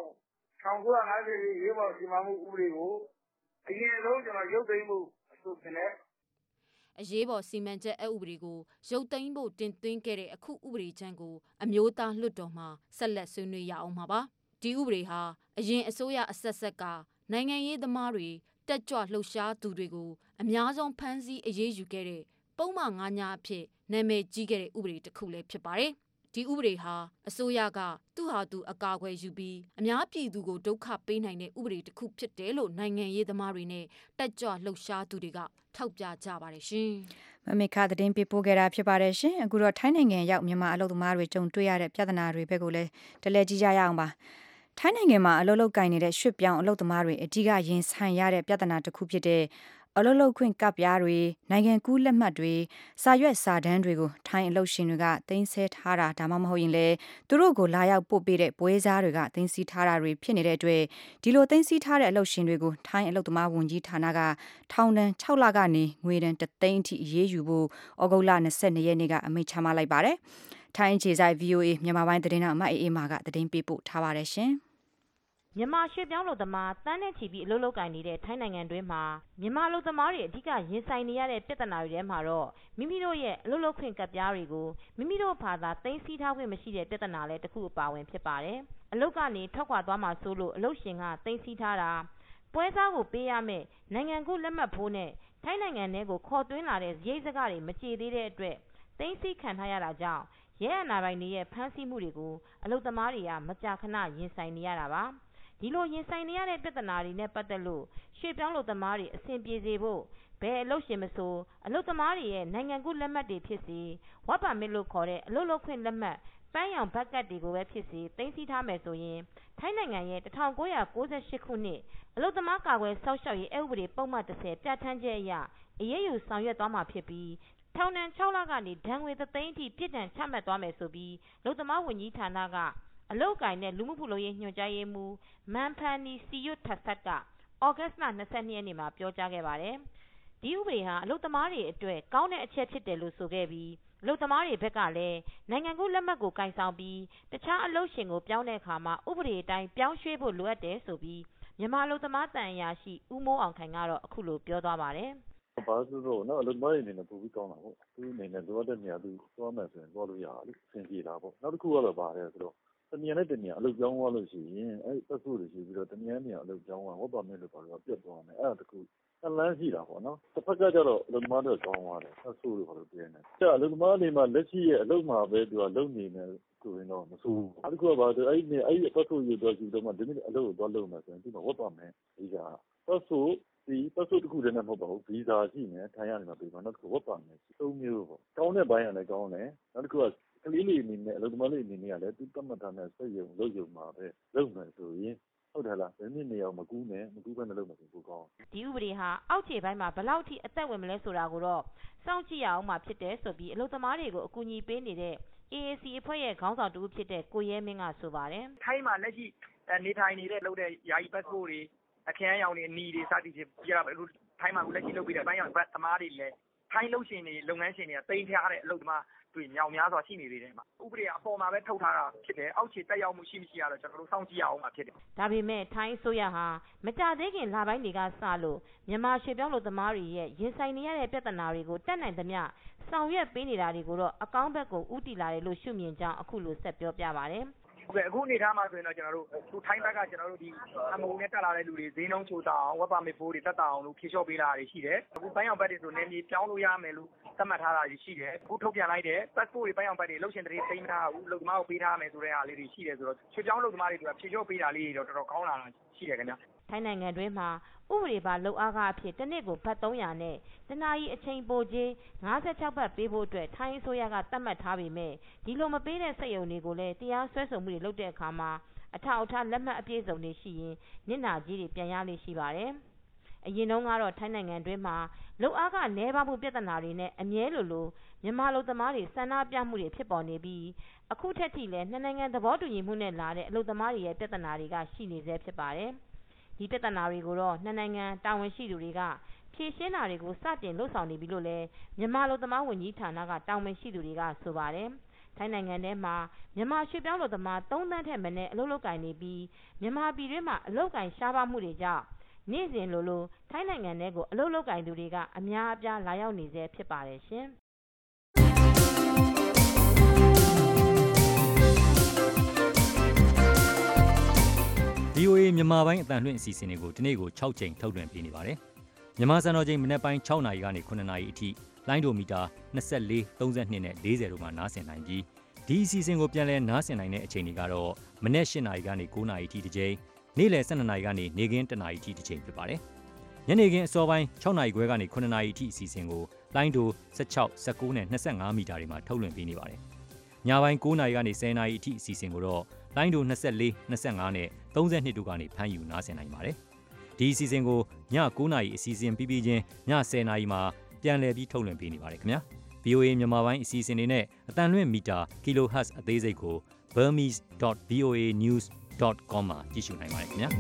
1950ရေပေါ်စီမံမှုဥပဒေကိုအရင်ဆုံးကျွန်တော်ရုပ်သိမ်းမှုအဆိုတင်တယ်အရေးပေါ်စီမံချက်ဥပဒေကိုရုပ်သိမ်းဖို့တင်သွင်းခဲ့တဲ့အခုဥပဒေချမ်းကိုအမျိုးသားလွှတ်တော်မှာဆက်လက်ဆွေးနွေးရအောင်ပါဒီဥပဒေဟာအရင်အစိုးရအဆက်ဆက်ကနိုင်ငံရေးသမားတွေတက်ကြွလှုပ်ရှားသူတွေကိုအများဆုံးဖမ်းဆီးအရေးယူခဲ့တဲ့ပုံမှန်9ညအဖြစ်နာမည်ကြီးခဲ့တဲ့ဥပဒေတစ်ခုလည်းဖြစ်ပါတယ်ဒီဥပဒေဟာအစိုးရကသူ့ဟာသူအကာအကွယ်ယူပြီးအများပြည်သူကိုဒုက္ခပေးနိုင်တဲ့ဥပဒေတစ်ခုဖြစ်တယ်လို့နိုင်ငံရေးသမားတွေနဲ့တက်ကြွလှုပ်ရှားသူတွေကထောက်ပြကြပါတယ်ရှင်မမေခသတင်းပေးပို့ခဲ့တာဖြစ်ပါတယ်ရှင်အခုတော့ထိုင်းနိုင်ငံရောက်မြန်မာအလုပ်သမားတွေကြုံတွေ့ရတဲ့ပြဿနာတွေဘက်ကိုလည်းတလဲကြည့်ကြရအောင်ပါထိုင်းနိုင်ငံမှာအလုပ်လုပ်ကိုင်နေတဲ့ရွှေ့ပြောင်းအလုပ်သမားတွေအကြီးကရင်ဆိုင်ရတဲ့ပြဿနာတစ်ခုဖြစ်တဲ့အလုပ်လုပ်ခွင့်ကပ်ပြားတွေနိုင်ငံကူးလက်မှတ်တွေစာရွက်စာတမ်းတွေကိုထိုင်းအလုပ်ရှင်တွေကသိမ်းဆည်းထားတာဒါမှမဟုတ်ရင်လည်းသူတို့ကိုလာရောက်ပို့ပေးတဲ့ပွဲစားတွေကသိမ်းဆည်းထားတာတွေဖြစ်နေတဲ့အတွက်ဒီလိုသိမ်းဆည်းထားတဲ့အလုပ်ရှင်တွေကိုထိုင်းအလုပ်သမားဝန်ကြီးဌာနကထောင်ဒဏ်6လကနေငွေဒဏ်1သိန်းအထိအရေးယူဖို့ဩဂုတ်လ22ရက်နေ့ကအမိန့်ချမှတ်လိုက်ပါတယ်။ထိုင်းခြေဆိုင် VOA မြန်မာပိုင်းသတင်းတော်အမအေးမာကသတင်းပေးပို့ထားပါတယ်ရှင်။မြန်မာရွှေ့ပြောင်းလုပ်သမားတန်းနဲ့ချီပြီးအလုပ်လုပ်ကိုင်နေတဲ့ထိုင်းနိုင်ငံတွင်းမှာမြန်မာလုပ်သမားတွေအဓိကရင်ဆိုင်နေရတဲ့ပြဿနာတွေထဲမှာတော့မိမိတို့ရဲ့အလုပ်လုပ်ခွင့်ကပ်ပြားတွေကိုမိမိတို့ဘာသာသိမ်းဆည်းထားခွင့်မရှိတဲ့ပြဿနာလည်းတစ်ခုအပါဝင်ဖြစ်ပါတယ်။အလုပ်ကနေထွက်ခွာသွားမှာဆိုလို့အလုပ်ရှင်ကသိမ်းဆည်းထားတာပွဲစားကိုပေးရမယ်နိုင်ငံကူးလက်မှတ်ဖိုးနဲ့ထိုင်းနိုင်ငံထဲကိုခေါ်သွင်းလာတဲ့ဈေးစကားတွေမကြေသေးတဲ့အတွက်သိမ်းဆည်းခံထားရတာကြောင့်ရဲအာဏာပိုင်တွေရဲ့ဖမ်းဆီးမှုတွေကိုအလုပ်သမားတွေကမကြာခဏရင်ဆိုင်နေရတာပါ။ဒီလိုရင်ဆိုင်နေရတဲ့ပြဿနာတွေနဲ့ပတ်သက်လို့ရွှေ့ပြောင်းလုပ်သမားတွေအဆင်ပြေစေဖို့ဘယ်အလုပ်ရှင်မဆိုအလုပ်သမားတွေရဲ့နိုင်ငံကူးလက်မှတ်တွေဖြစ်စေဝက်ပါမစ်လို့ခေါ်တဲ့အလုပ်လုပ်ခွင့်လက်မှတ်ပန်းရောင်ဘက်ကတ်တွေကိုပဲဖြစ်စေသိမ်းဆည်းထားမယ်ဆိုရင်ထိုင်းနိုင်ငံရဲ့1998ခုနှစ်အလုပ်သမားကာကွယ်စောင့်ရှောက်ရေးအဥပဒေပုံမှန်30ပြဋ္ဌာန်းချက်အရအရေးယူဆောင်ရွက်သွားမှာဖြစ်ပြီးထောင်ဒဏ်6လကနေဒဏ်ငွေ3သိန်းအထိပြစ်ဒဏ်ချမှတ်သွားမယ်ဆိုပြီးအလုပ်သမားဝန်ကြီးဌာနကအလုပ်ကိုင်တဲ့လူမှုဖူလုံရေးညွှန်ကြားရေးမှူးမန်ဖန်နီစီယွတ်ထဆတ်ကဩဂတ်စ်လ22ရက်နေ့မှာပြောကြားခဲ့ပါတယ်။ဒီဥပဒေဟာအလုပ်သမားတွေအတွက်ကောင်းတဲ့အချက်ဖြစ်တယ်လို့ဆိုခဲ့ပြီးအလုပ်သမားတွေဘက်ကလည်းနိုင်ငံကူးလက်မှတ်ကိုကင်ဆောင်ပြီးတခြားအလုပ်ရှင်ကိုပြောင်းတဲ့အခါမှာဥပဒေအတိုင်းပြောင်းရွှေ့ဖို့လိုအပ်တယ်ဆိုပြီးမြန်မာအလုပ်သမားတန်အရာရှိဦးမိုးအောင်ခိုင်ကတော့အခုလိုပြောသွားပါတယ်။ဘာလို့ဆိုတော့အလုပ်သမားတွေအနေနဲ့ပို့ပြီးကောင်းတာပေါ့သူအနေနဲ့လိုအပ်တဲ့နေရာသူသွားမယ်ဆိုရင်သွားလို့ရတယ်အဆင်ပြေတာပေါ့နောက်တစ်ခုကတော့ပါတယ်ဆိုတော့တနေရာနဲ့တနေရာအလုပ်ကြောင်းသွားလို့ရှိရင်အဲ့ပတ်ဖို့တွေရှိပြီးတော့တနေရာနေရာအလုပ်ကြောင်းကဝတ်ပါမယ်လို့ပြောတော့ပြတ်သွားမယ်အဲ့ဒါတခုအလန်းရှိတာပေါ့နော်တစ်ဖက်ကကျတော့အလုပ်သမားတွေကောင်းသွားတယ်ပတ်ဖို့တွေဘာလို့ပြင်နေကြာအလုပ်သမားတွေမှာလက်ရှိရဲ့အလုပ်မှာပဲသူကလုပ်နေတယ်ဆိုရင်တော့မဆိုးဘူးအဲ့ဒီကဘာလို့အဲ့ပတ်ဖို့ရတော့ယူတော့မှဒီနေ့အလုပ်ကိုသွားလုပ်မယ်ဆိုရင်ဒီမှာဝတ်ပါမယ်ဒီကပတ်ဖို့ဒီပတ်စုပ်တစ်ခုတည်းနဲ့မဟုတ်ပါဘူးဗီဇာရှိနေထိုင်ရနေမှာပြီးတော့နောက်တစ်ခုဝတ်ပါမယ်သုံးမျိုးပေါ့ကောင်းတဲ့ဘိုင်းကလည်းကောင်းတယ်နောက်တစ်ခုကကလေးလေးအနေနဲ့အလုပ်သမားလေးအနေနဲ့ကလည်းသူတတ်မှတ်ထားတဲ့စက်ရုံလုပ်ရုံမှာပဲလုပ်မယ်ဆိုရင်ဟုတ်တယ်လားဘယ်နည်းနေအောင်မကူးနဲ့မကူးဘဲနဲ့လုပ်မယ်ဆိုပိုကောင်းဒီဥပဒေဟာအောက်ခြေပိုင်းမှာဘယ်လောက်ထိအသက်ဝင်မလဲဆိုတာကိုတော့စောင့်ကြည့်ရအောင်မှာဖြစ်တယ်ဆိုပြီးအလုပ်သမားတွေကိုအကူအညီပေးနေတဲ့ AAC အဖွဲ့ရဲ့ခေါင်းဆောင်တူဖြစ်တဲ့ကိုရဲမင်းကဆိုပါတယ်ထိုင်းမှာလက်ရှိနေထိုင်နေတဲ့လုပ်တဲ့ယာယီပတ်ဖို့တွေအခန်းရောင်တွေနီတွေစသည်ဖြင့်ပြရပါအခုထိုင်းမှာလက်ရှိလုပ်ပြီးတဲ့ပိုင်းရောင်ဘတ်သမားတွေလည်းထိုင်းလုပ်ရှင်တွေလုပ်ငန်းရှင်တွေကတိမ်ထားတဲ့အလုပ်သမားတွေမြောင်များစွာရှိနေသေးတယ်မှာဥပဒေကအပေါ်မှာပဲထုတ်ထားတာဖြစ်တယ်အောက်ခြေတက်ရောက်မှုရှိမရှိကတော့ကျွန်တော်တို့စောင့်ကြည့်ရအောင်မှာဖြစ်တယ်ဒါပေမဲ့ထိုင်းအစိုးရဟာမကြသေးခင်လပိုင်းတွေကစလို့မြန်မာရွှေပြောင်းလုပ်သမားတွေရဲ့ရင်ဆိုင်နေရတဲ့ပြဿနာတွေကိုတက်နိုင်သမျှဆောင်ရွက်ပေးနေတာတွေကိုတော့အကောင်းဘက်ကိုဦးတည်လာတယ်လို့ရှုမြင်ကြောင်းအခုလိုဆက်ပြောပြပါတယ်အခုအနေထားမှာဆိုရင်တော့ကျွန်တော်တို့ထိုင်းဘက်ကကျွန်တော်တို့ဒီအမုံနဲ့တက်လာတဲ့လူတွေဈေးနှုန်းချိုးတောင်းဝက်ပါမစ်ဖိုးတွေတက်တောင်းလို့ဖြေလျှော့ပေးလာတာတွေရှိတယ်အခုပန်းရောင်ဘက်တွေဆိုနေမြေပြောင်းလို့ရမယ်လို့သတ်မှတ်ထားတာရှိတယ်အခုထုတ်ပြန်လိုက်တဲ့ passport တွေပန်းရောင်ဘက်တွေလှုပ်ရှင်တွေသိမ်းထားဘူးလုံသမားကိုပေးထားမယ်ဆိုတဲ့အားလေးတွေရှိတယ်ဆိုတော့ချွေပြောင်းလုံသမားတွေကဖြေလျှော့ပေးတာလေးတွေတော့တော်တော်ကောင်းလာတာရှိတယ်ခင်ဗျထိုင်းနိုင်ငံတွင်းမှာဥပဒေပါလုံအားကအဖြစ်တစ်နှစ်ကိုဘတ်300နဲ့တနာရီအချိန်ပိုကြေး56ဘတ်ပေးဖို့အတွက်ထိုင်းအစိုးရကသတ်မှတ်ထားပေမဲ့ဒီလိုမပေးတဲ့စက်ရုံတွေကိုလည်းတရားစွဲဆိုမှုတွေလုပ်တဲ့အခါမှာအထောက်အထားလက်မှတ်အပြည့်စုံတွေရှိရင်နစ်နာကြေးတွေပြန်ရလိမ့်ရှိပါတယ်အရင်တုန်းကတော့ထိုင်းနိုင်ငံတွင်းမှာလုံအားကနည်းပါးမှုပြဿနာတွေနဲ့အမြဲလိုမြန်မာလူသမားတွေဆန္ဒပြမှုတွေဖြစ်ပေါ်နေပြီးအခုထက်ထိလည်းနှစ်နိုင်ငံသဘောတူညီမှုနဲ့လာတဲ့အလုပ်သမားတွေရဲ့ပြဿနာတွေကရှိနေဆဲဖြစ်ပါတယ်ဒီပြဿနာတွေကိုတော့နှစ်နိုင်ငံတာဝန်ရှိသူတွေကဖြေရှင်းတာတွေကိုစတင်လှုပ်ဆောင်နေပြီလို့လည်းမြန်မာလူသမားဝန်ကြီးဌာနကတာဝန်ရှိသူတွေကဆိုပါတယ်ထိုင်းနိုင်ငံထဲမှာမြန်မာရွှေပြောင်းလူသမား3သန်းထက်မနည်းအလုပ်လုပ်ကိုင်နေပြီးမြန်မာပြည်တွင်းမှာအလုပ်ကိုင်ရှားပါးမှုတွေကြောင့်နေ့စဉ်လိုထိုင်းနိုင်ငံထဲကိုအလုပ်လုပ်ကိုင်သူတွေကအများအပြားလာရောက်နေဆဲဖြစ်ပါတယ်ရှင် VOA မြန်မာပိုင်းအတန်လွှင့်အစီအစဉ်တွေကိုဒီနေ့ကို6ချိန်ထုတ်လွှင့်ပေးနေပါတယ်။မြန်မာစံတော်ချိန်မနက်ပိုင်း6နာရီကနေ9နာရီအထိလိုင်းဒိုမီတာ24 32နဲ့40တို့မှာနားဆင်နိုင်ပြီးဒီအစီအစဉ်ကိုပြန်လည်နားဆင်နိုင်တဲ့အချိန်တွေကတော့မနက်8နာရီကနေ9နာရီအထိတစ်ချိန်နေ့လယ်12နာရီကနေနေ့ခင်း1နာရီအထိတစ်ချိန်ဖြစ်ပါတယ်။ညနေခင်းအစောပိုင်း6နာရီခွဲကနေ9နာရီအထိအစီအစဉ်ကိုလိုင်းဒို16 19နဲ့25မီတာတွေမှာထုတ်လွှင့်ပေးနေပါတယ်။ညပိုင်း9နာရီကနေ10နာရီအထိအစီအစဉ်ကိုတော့လိုင်းဒို24 25နဲ့32တို့ကနေဖမ်းယူနားဆင်နိုင်ပါတယ်။ဒီအစီအစဉ်ကိုည9:00 နာရီအစီအစဉ်ပြီးချင်းည10:00 နာရီမှာပြန်လည်ပြီးထုတ်လွှင့်ပေးနေပါတယ်ခင်ဗျာ VOA မြန်မာပိုင်းအစီအစဉ်တွေနဲ့အတန်လွင့်မီတာ kHz အသေးစိတ်ကို burmese.voanews.com မှာကြည့်ရှုနိုင်ပါတယ်ခင်ဗျာ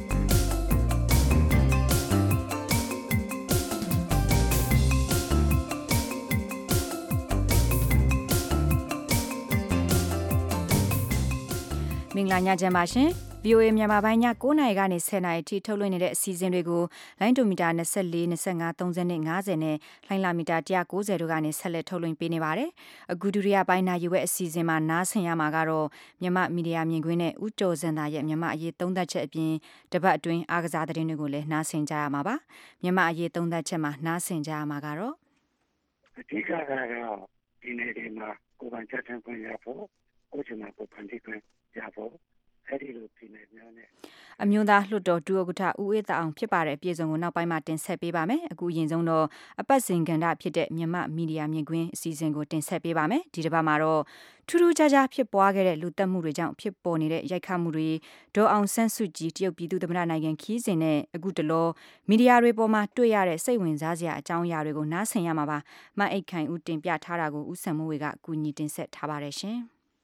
မင်္ဂလာညချမ်းပါရှင် VOA မြန်မာပိုင်းည9:00 နာရီကနေ10:00 နာရီထိထုတ်လွှင့်နေတဲ့အစီအစဉ်တွေကိုလိုင်းဒိုမီတာ24 25 30နဲ့50နဲ့လိုင်းလာမီတာ190တို့ကနေဆက်လက်ထုတ်လွှင့်ပေးနေပါတယ်။အခုဒုတိယပိုင်းနာယူဝဲအစီအစဉ်မှာနားဆင်ရမှာကတော့မြန်မာမီဒီယာမြင်ကွင်းနဲ့ဦးကျော်စံသာရဲ့မြန်မာအရေးသုံးသပ်ချက်အပြင်တပတ်အတွင်းအားကစားသတင်းတွေကိုလည်းနားဆင်ကြရမှာပါ။မြန်မာအရေးသုံးသပ်ချက်မှာနားဆင်ကြရမှာကတော့အဓိကကတော့ဒီနေ့ဒီမှာကိုယ်ပိုင်ချက်ချင်းခွင့်ရဖို့ကိုယ်ချင်မှာကိုယ်ဖန်တီးခွင့်ရဖို့အဲ့ဒီလိုပြည်နယ်များနဲ့အမျိုးသားလွှတ်တော်ဒုဥက္ကဋ္ဌဦးအေးသာအောင်ဖြစ်ပါတယ်ပြည်စုံကိုနောက်ပိုင်းမှာတင်ဆက်ပေးပါမယ်အခုရင်ဆုံးတော့အပတ်စဉ်ကဏ္ဍဖြစ်တဲ့မြန်မာမီဒီယာမြင်ကွင်းအစီအစဉ်ကိုတင်ဆက်ပေးပါမယ်ဒီတစ်ပတ်မှာတော့ထူးထူးခြားခြားဖြစ်ပွားခဲ့တဲ့လူသက်မှုတွေကြောင့်ဖြစ်ပေါ်နေတဲ့ရိုက်ခတ်မှုတွေဒေါ်အောင်ဆန်းစုကြည်တရုတ်ပြည်သူ့သမ္မတနိုင်ငံခီးစဉ်နဲ့အခုတလောမီဒီယာတွေပေါ်မှာတွေ့ရတဲ့စိတ်ဝင်စားစရာအကြောင်းအရာတွေကိုနားဆင်ရမှာပါမအိတ်ခိုင်ဦးတင်ပြထားတာကိုဦးစံမိုးဝေကအကူအညီတင်ဆက်ထားပါတယ်ရှင်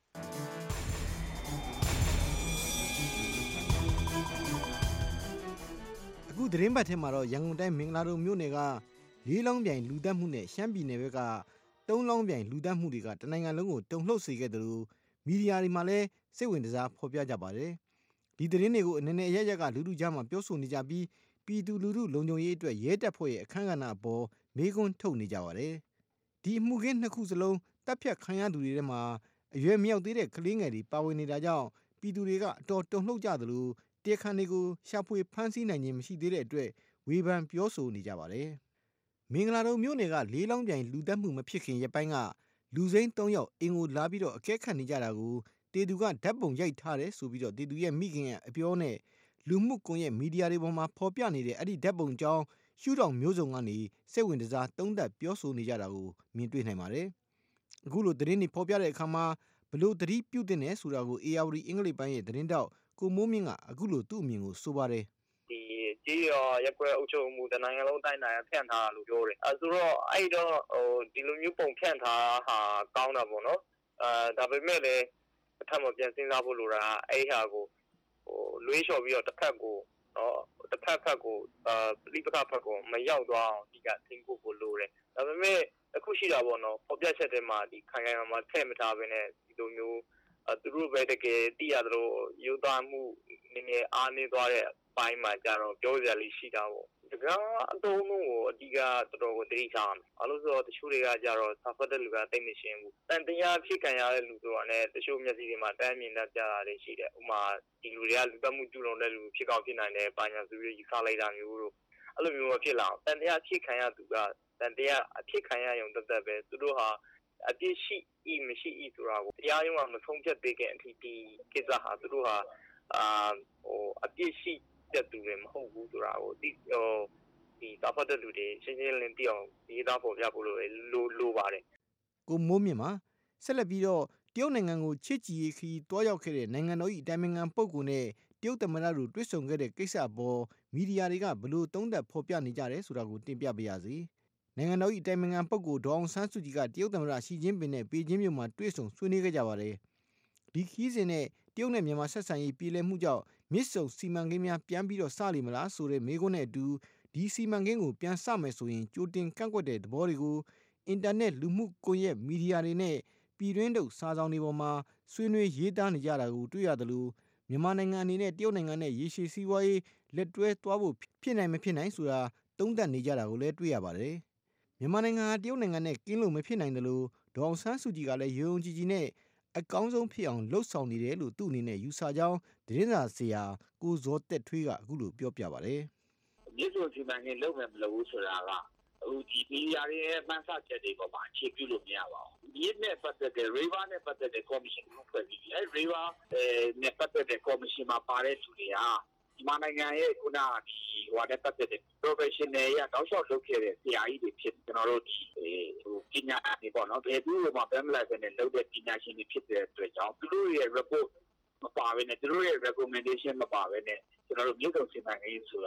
အခုသတင်းပတ်ထဲမှာတော့ရန်ကုန်တိုင်းမင်္ဂလာတုံမြို့နယ်က၄လောင်းပြိုင်လူသက်မှုနဲ့ရှမ်းပြည်နယ်ဘက်က၃လောင်းပြိုင်လူသက်မှုတွေကတနိုင်ငံလုံးကိုတုန်လှုပ်စေခဲ့တယ်လို့မီဒီယာတွေမှာလည်းစိတ်ဝင်စားဖော်ပြကြပါတယ်ဒီသတင်းတွေကိုအနေနဲ့အရရက်ကလူထုကြားမှာပြောဆိုနေကြပြီးပြည်သူလူထုလုံခြုံရေးအတွက်ရဲတပ်ဖွဲ့ရဲ့အခမ်းကဏ္ဍအပေါ်မေးခွန်းထုတ်နေကြပါတယ်ဒီအမှုခင်းနှစ်ခုစလုံးတပ်ဖြတ်ခံရသူတွေထဲမှာအရွယ်မရောက်သေးတဲ့ကလေးငယ်တွေပါဝင်နေတာကြောင့်ပြည်သူတွေကအတော်တုန်လှုပ်ကြသလိုတရားခံတွေကိုရှာဖွေဖမ်းဆီးနိုင်ခြင်းမရှိသေးတဲ့အတွက်ဝေဖန်ပြောဆိုနေကြပါတယ်။မင်္ဂလာတုံမြို့နယ်က၄လောင်းပြိုင်လူသက်မှုမဖြစ်ခင်ရက်ပိုင်းကလူစိမ်း၃ယောက်အင်ကိုလာပြီးတော့အကဲခတ်နေကြတာကိုတေသူကဓာတ်ပုံရိုက်ထားတယ်ဆိုပြီးတော့တေသူရဲ့မိခင်ရဲ့အပြောနဲ့လူမှုကွန်ရက်မီဒီယာတွေပေါ်မှာဖော်ပြနေတဲ့အဲ့ဒီဓာတ်ပုံကြောင်းရှုထောင့်မျိုးစုံကနေစိတ်ဝင်စားသုံးသပ်ပြောဆိုနေကြတာကိုမြင်တွေ့နိုင်ပါတယ်။အခုလိုသတင်းတွေဖော်ပြတဲ့အခါမှာဘလို့သတိပြုတင်နေဆိုတာကို ARD အင်္ဂလိပ်ပိုင်းရဲ့သတင်းတောက်ကိုမိုးမြင့်ကအခုလိုသူ့အမြင်ကိုဆိုပါတယ်ဒီကြီးရောရက်ွယ်အုပ်ချုပ်မှုတနိုင်ငံလုံးတိုင်းနိုင်ဖြန့်ထားလို့ပြောတယ်အဲဆိုတော့အဲ့တော့ဒီလိုမျိုးပုံဖြန့်ထားဟာကောင်းတာပေါ့နော်ဒါပေမဲ့လည်းအထက်မှာပြန်စဉ်းစားဖို့လိုတာအဲ့ဟာကိုလွေးလျှော်ပြီးတော့တစ်ဖက်ကိုနော်တစ်ဖက်ကိုလိပကဖက်ကိုမရောက်သွားအောင်ဒီကသင်ဖို့လိုတယ်ဒါပေမဲ့အခုရှိတာပေါ့နော်ပေါ်ပြချက်တွေမှာဒီခိုင်ခိုင်မာမာထည့်မထားဘဲနဲ့ဒီလိုမျိုးသူတို့ပဲတကယ်သိရသလိုယူသားမှုနည်းနည်းအားနည်းသွားတဲ့အပိုင်းမှာကြတော့ပြောစရာလေးရှိတာပေါ့တကားအတုံးလုံးကိုအဓိကတော်တော်ကိုတိကျအောင်အဲ့လိုဆိုတော့တချို့တွေကကြတော့စာဖတ်တဲ့လူကတိတ်မရှင်းဘူးတန်တရားဖြစ်ခံရတဲ့လူဆိုတာနဲ့တချို့မျက်စိတွေမှာတမ်းမြင်တတ်ကြတာတွေရှိတယ်ဥမာဒီလူတွေကလူသက်မှုကျူးလွန်တဲ့လူဖြစ်ကောင်းဖြစ်နိုင်တယ်ပါညာစုပြီးယူဆလိုက်တာမျိုးတို့အဲ့လိုမျိုးဖြစ်လာအောင်တန်တရားဖြစ်ခံရသူကတန်တရားအဖြစ်ခံရရုံတသက်ပဲသူတို့ဟာအပြစ်ရှိ၏မရှိ၏ဆိုတာကိုတရားရုံးကမဆုံးဖြတ်သေးခင်အထိဒီကိစ္စဟာသူတို့ဟာအပြစ်ရှိတဲ့သူတွေမဟုတ်ဘူးဆိုတာကိုဒီတာဖတ်တဲ့လူတွေရှင်းရှင်းလင်းသိအောင်ရေးသားပေါ်ပြဖို့လိုပါတယ်ကိုမိုးမြင့်မှာဆက်လက်ပြီးတော့တရုတ်နိုင်ငံကိုချစ်ကြည်ရေးခီးတွားရောက်ခဲ့တဲ့နိုင်ငံတော်၏အတိုင်ပင်ခံပုဂ္ဂိုလ်နဲ့တရုတ်သမ္မတတို့တွေ့ဆုံခဲ့တဲ့ကိစ္စပေါ်မီဒီယာတွေကဘလို့သုံးသပ်ဖော်ပြနေကြတယ်ဆိုတာကိုတင်ပြပါရစေနိုင်ငံတော်၏အတိုင်ပင်ခံပုဂ္ဂိုလ်ဒေါအောင်ဆန်းစုကြည်ကတရုတ်သမ္မတရှီကျင်းပင်နဲ့ပေကျင်းမြို့မှာတွေ့ဆုံဆွေးနွေးခဲ့ကြပါတယ်ဒီခီးစဉ်နဲ့တရုတ်နဲ့မြန်မာဆက်ဆံရေးပြည်လည်မှုကြောင့်မြစ်ဆုံစီမံကိန်းများပြန်ပြီးတော့စလိမ့်မလားဆိုတဲ့မေးခွန်းနဲ့အတူဒီစီမံကိန်းကိုပြန်စမယ်ဆိုရင်ကြိုတင်ကန့်ကွက်တဲ့သဘောတွေကိုအင်တာနက်လူမှုကွန်ရက်မီဒီယာတွေနဲ့ပြည်တွင်းတုပ်စာဆောင်တွေပေါ်မှာဆွေးနွေးရေးသားနေကြတာကိုတွေ့ရတယ်လို့မြန်မာနိုင်ငံအနေနဲ့တရုတ်နိုင်ငံနဲ့ရေရှည်စီးပွားရေးလက်တွဲသွားဖို့ဖြစ်နိုင်မဖြစ်နိုင်ဆိုတာသုံးသပ်နေကြတာကိုလည်းတွေ့ရပါတယ်မြန်မာနိုင်ငံဟာတရုတ်နိုင်ငံနဲ့ကင်းလို့မဖြစ်နိုင်တယ်လို့ဒေါအောင်ဆန်းစုကြည်ကလည်းယုံကြည်ကြည်နဲ့အကောင်းဆုံးဖြစ်အောင်လှုပ်ဆောင်နေတယ်လို့သူ့အနေနဲ့ယူဆကြောင်းသတင်းစာဆရာကိုဇော်တက်ထွေးကအခုလိုပြောပြပါတယ်မြစ်ဆုံစီမံကိန်းလုပ်မယ်မလုပ်ဘူးဆိုတာကအခုဒီမီဒီယာတွေရဲ့မှန်းဆချက်တွေပေါ်မှာအခြေပြုလို့မရပါဘူးမြစ်နဲ့ပတ်သက်တဲ့ river နဲ့ပတ်သက်တဲ့ commission ကိုဖွဲ့ပြီးအဲ river နဲ့ပတ်သက်တဲ့ commission မှာပါတဲ့သူတွေကဒီနိုင်ငံရဲ့ခုနဒီဟိုတဲ့ပတ်သက်တဲ့ professional ရတောက်လျှောက်လုပ်ခဲ့တဲ့ဆရာကြီးတွေဖြစ်ကျွန်တော်တို့ဒီပညာအရေးပေါ့နော်ဘယ်သူမှဘယ်မလိုက်ပဲနဲ့လုပ်တဲ့ပညာရှင်တွေဖြစ်တဲ့အတွက်ကြောင့်သူတို့ရဲ့ report မပါဘဲနဲ့သူတို့ရဲ့ recommendation မပါဘဲနဲ့ကျွန်တော်တို့မြို့တော်စီမံကိန်းဆိုတာ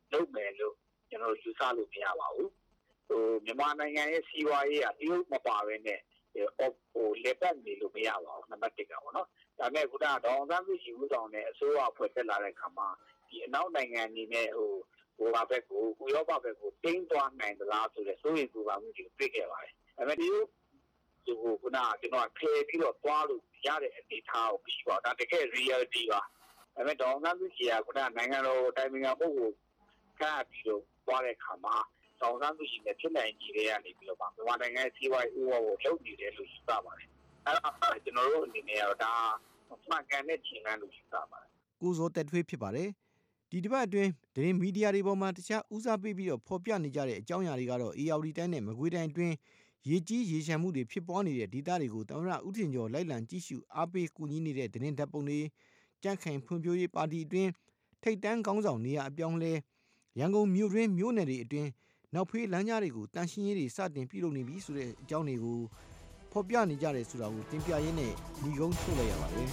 လုပ်မယ်လို့ကျွန်တော်ယူဆလို့မရပါဘူးမြန်မာနိုင်ငံရဲ့စီးပွားရေးကတရုတ်မပါဘဲနဲ့လက်ပတ်နေလို့မရပါဘူးနံပါတ်1ကပေါ့နော်ဒါပေမဲ့ခုနကဒေါအောင်ဆန်းစုကြည်ဦးဆောင်တဲ့အစိုးရအဖွဲ့တက်လာတဲ့ခါမှာဒီအနောက်နိုင်ငံအနေနဲ့ဟိုဘာဘက်ကိုဥရောပဘက်ကိုတင်းသွားနိုင်သလားဆိုတဲ့စိုးရိမ်ပူပန်မှုတွေတွေ့ခဲ့ပါတယ်ဒါပေမဲ့ဒီခုနကကျွန်တော်ဖယ်ပြီးတော့သွားလို့ရတဲ့အနေအထားကိုပြီးပါဒါတကယ် reality ပါဒါပေမဲ့ဒေါအောင်ဆန်းစုကြည်ကခုနကနိုင်ငံတော်တိုင်ပင်ခံပုဂ္ဂိုလ်ကပြီးတော့သွားတဲ့ခါမှာဒေါအောင်ဆန်းစုကြည်နဲ့ဖြစ်နိုင်ကြီးတွေကနေပြီးတော့မြန်မာနိုင်ငံစီးပွားရေးဥပဒေကိုလုပ်နေတယ်လို့ယူဆပါတယ်အဲ့ဒါကျွန်တော်တို့အနေနဲ့တော့ဒါမှန်ကန်တဲ့ခြေလှမ်းလို့ယူဆပါတယ်ကိုဇော်တက်ထွေးဖြစ်ပါတယ်ဒီတစ်ပတ်အတွင်းသတင်းမီဒီယာတွေပေါ်မှာတခြားဦးစားပေးပြီးတော့ဖော်ပြနေကြတဲ့အကြောင်းအရာတွေကတော့အေယာဝတီတိုင်းနဲ့မကွေးတိုင်းအတွင်းရေကြီးရေရှမ်းမှုတွေဖြစ်ပွားနေတဲ့ဒေသတွေကိုသမ္မတဦးထင်ကျော်လိုက်လံကြည့်ရှုအားပေးကူညီနေတဲ့သတင်းဓာတ်ပုံတွေကြန့်ခိုင်ဖွံ့ဖြိုးရေးပါတီအတွင်းထိပ်တန်းခေါင်းဆောင်နေရာအပြောင်းလဲရန်ကုန်မြို့တွင်းမြို့နယ်တွေအတွင်းနောက်ဖေးလမ်းကြားတွေကိုတန်ရှင်းရေးတွေစတင်ပြုလုပ်နေပြီဆိုတဲ့အကြောင်းတွေကိုဖော်ပြနေကြတယ်ဆိုတာကိုတင်ပြရင်းနဲ့ညီကုန်းထုတ်လိုက်ရပါတယ်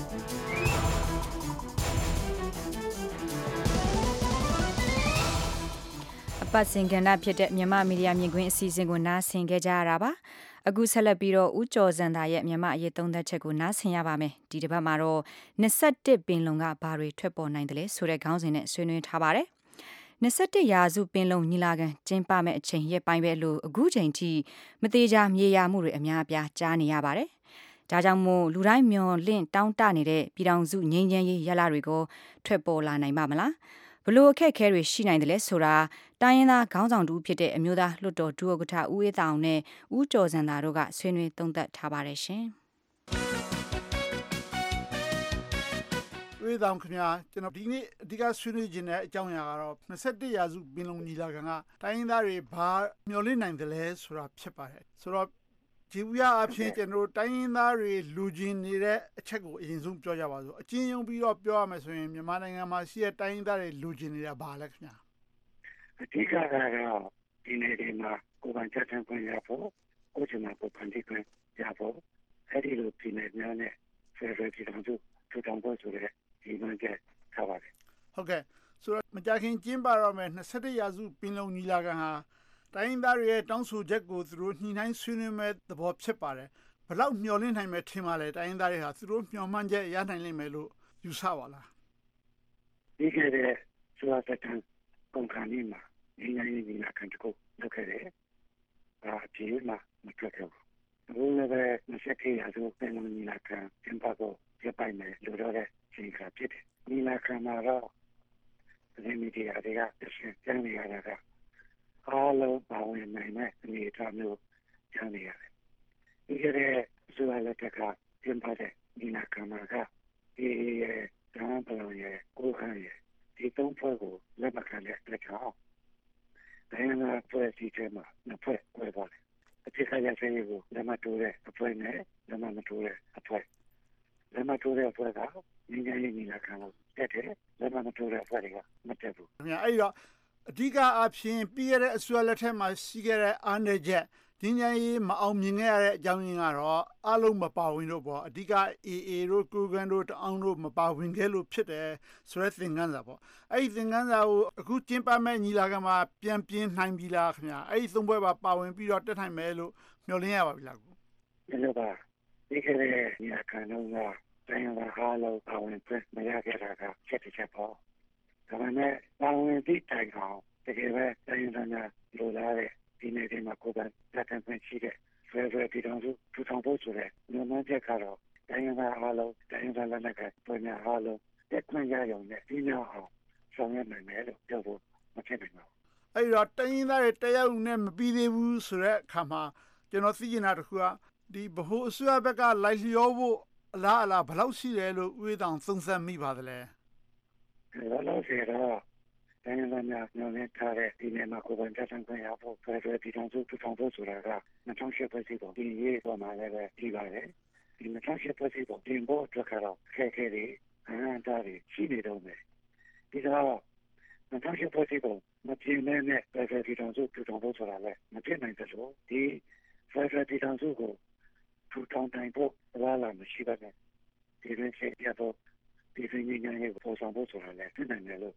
ပတ်စင်ကဏ္ဍဖြစ်တဲ့မြန်မာမီဒီယာမြင်ကွင်းအစီအစဉ်ကိုနားဆင်ခဲ့ကြရတာပါအခုဆက်လက်ပြီးတော့ဦးကျော်စံသာရဲ့မြန်မာအရေးသုံးသပ်ချက်ကိုနားဆင်ရပါမယ်ဒီတစ်ပတ်မှာတော့21ပင်လုံကဘာတွေထွက်ပေါ်နိုင်တယ်လဲဆိုတဲ့ခေါင်းစဉ်နဲ့ဆွေးနွေးထားပါတယ်21ရာစုပင်လုံညီလာခံကျင်းပမဲ့အချိန်ရက်ပိုင်းပဲလို့အခုချိန်ထိမသေးချာမြေယာမှုတွေအများအပြားကြားနေရပါတယ်ဒါကြောင့်မို့လူတိုင်းမျှော်လင့်တောင်းတနေတဲ့ပြည်ထောင်စုငြိမ်းချမ်းရေးရလဒ်တွေကိုထွက်ပေါ်လာနိုင်ပါမလားဘလို့အခက်အခဲတွေရှိနိုင်တယ်လဲဆိုတာတိုင်းရင်းသားခေါင်းဆောင်တူဖြစ်တဲ့အမျိုးသားလွှတ်တော်ဒုဥက္ကဋ္ဌဦးအေးတောင်နဲ့ဦးကျော်စံသာတို့ကဆွေးနွေးသုံးသပ်ထားပါတယ်ရှင်ဦးတောင်ခင်ဗျာကျွန်တော်ဒီနေ့အဓိကဆွေးနွေးခြင်းတဲ့အကြောင်းအရာကတော့21ရာစုပင်လုံညီလာခံကတိုင်းရင်းသားတွေဘာမျှော်လင့်နိုင်တယ်လဲဆိုတာဖြစ်ပါတယ်ဆိုတော့ဒီဥရအဖြစ်ကျွန်တော်တိုင်းရင်းသားတွေလူချင်းနေတဲ့အချက်ကိုအရင်ဆုံးပြောကြပါစို့အချင်းယုံပြီးတော့ပြောရမယ်ဆိုရင်မြန်မာနိုင်ငံမှာရှိတဲ့တိုင်းရင်းသားတွေလူချင်းနေတာဘာလဲခင်ဗျာအဓိကကတော့ဒီနေ့ဒီမှာကိုယ်ပိုင်ချက်ချင်ခွင့်ရဖို့ကိုယ်ချင်မှာကိုယ်ဖန်တီးခွင့်ရဖို့အဲ့ဒီလိုပြည်နယ်များနဲ့ဖယ်ဒရယ်ပြည်ထောင်စုထူထောင်ဖို့ဆိုတဲ့ဒီမှန်ချက်ထားပါတယ်ဟုတ်ကဲ့ဆိုတော့မကြခင်ကျင်းပတော့မယ်21ရာစုပင်လုံညီလာခံဟာတိုင်းရင်းသားတွေရဲ့တောင်းဆိုချက်ကိုသူတို့ညှိနှိုင်းဆွေးနွေးမဲ့သဘောဖြစ်ပါတယ်ဘယ်လောက်မျှော်လင့်နိုင်မယ်ထင်ပါလဲတိုင်းရင်းသားတွေဟာသူတို့မျှော်မှန်းချက်ရနိုင်လိမ့်မယ်လို့ယူဆပါလားဒီကနေ့ဆိုတော့ကုန်ခါနေမှာဒီနေ့ညီလာခံတခုလုပ်ခဲ့တယ်ဒီမှာမထွက်ခဲ့ဘူးဘုန်းလည်းပဲ21ရာစုပင်လုံညီလာခံကျင်းပဖို့ရပိုင်မယ်လို့တော့တဲ့ချိန်ခါဖြစ်တယ်ညီလာခံမှာတော့ဒီမီဒီယာတွေကကျန်းနေရတာကအားလုံးပါဝင်နိုင်တဲ့အနေအထားမျိုးကျန်းနေရတယ်ဒီကနေ့ဆိုရတဲ့ကကျင်းပတဲ့ညီလာခံမှာကဒီတန်းပလောင်ရဲ့ကိုယ်ခံရဲ့ဒီသုံးဖွဲ့ကိုလက်မခံတဲ့အတွက်ကြောင့်တိုင်းနာဖွဲ့စည်းချက်မှာနှစ်ဖွဲ့ခွဲပါတယ်အဖြစ်ခရရရေးကိုလက်မတိုးတဲ့အဖွဲ့နဲ့လက်မတိုးတဲ့အဖွဲ့လက်မတိုးတဲ့အဖွဲ့ကညီညာရေးညီလာခံကိုတက်တယ်လက်မတိုးတဲ့အဖွဲ့တွေကမတက်ဘူးခင်ဗျာအဲ့တော့အဓိကအဖြစ်ပြီးရတဲ့အစွဲလက်ထက်မှာရှိခဲ့တဲ့အားနည်းချက်ဒီညရေးမအောင်မြင်ခဲ့ရတဲ့အကြောင်းရင်းကတော့အလုံးမပါဝင်လို့ပေါ့အဓိက AA တို့ကိုကန်တို့တအောင်တို့မပါဝင်ခဲ့လို့ဖြစ်တယ်ဆိုတဲ့သင်ခန်းစာပေါ့အဲ့ဒီသင်ခန်းစာကိုအခုကျင်းပမဲ့ညီလာခံမှာပြန်ပြင်းနိုင်ပြီလားခင်ဗျာအဲ့ဒီသုံးဘွဲပါဝင်ပြီးတော့တက်နိုင်မယ်လို့မျှော်လင့်ရပါပြီလားကိုဒီလိုပါဒီကနေ့ညီလာခံတော့တိုင်းရဟာလို့ပါဝင်ပြမရခဲ့တာကချက်တစ်ချက်ပေါ့ဒါပေမဲ့ပါဝင်ပြီးတိုင်အောင်တကယ်ပဲတိုင်းရများလိုလားတဲ့ဒီနေ့ဒီမှာကိုယ်ကတက်တဲ့ပြင်ရှိတဲ့ဖယ်ဒရယ်ပြည်ထောင်စုထူထောင်ဖို့ဆိုတဲ့ညွှန်ချက်ကတော့တိုင်းရအားလုံးတိုင်းရလက်နက်ကပြည်များအားလုံးတက်ခွင့်ရရုံနဲ့ဒီများအောင်ဆောင်ရွက်နိုင်မယ်လို့ပြောဖို့မဖြစ်နိုင်ပါဘူးအဲ့တော့တိုင်းရင်းသားတွေတရားဥနဲ့မပြီးသေးဘူးဆိုတဲ့အခါမှာကျွန်တော်သိချင်တာတစ်ခုကဒီဗဟိုအစိုးရဘက်ကလိုက်လျောဖို့အလားဘယ်လောက်ရှိတယ်လို့ဦးတောင်သုံးသပ်မိပါသလဲလောလောဆယ်တော့တိုင်းရင်းသားများညွှန်နဲ့ထားတဲ့ဒီနေ့မှာကိုယ်ပိုင်တက်ခွင့်ရဖို့ဖယ်ဒရယ်ပြည်ထောင်စုထူထောင်ဖို့ဆိုတာက2008ဖွဲ့စည်းပုံဒီရေးပေါ်မှာလည်းပဲဒီပါတယ်ဒီ2008ဖွဲ့စည်းပုံတင်ဖို့အတွက်ကတော့ခဲခဲတွေအဟံတားတွေရှိနေတော့မယ်ဒီတော့2008ဖွဲ့စည်းပုံမပြည့်နဲ့ဖယ်ဒရယ်ပြည်ထောင်စုထူထောင်ဖို့ဆိုတာလည်းမဖြစ်နိုင်သလိုဒီဖယ်ဒရယ်ပြည်ထောင်စုကိုထူထောင်နိုင်ဖို့လာမရှိပါနဲ့ဒီလိုချက်ရဖို့ဒီလိုညဉ့်ညံ့ရေးပေါ်ဆောင်ဖို့ဆိုတာလည်းဖြစ်နိုင်တယ်လို့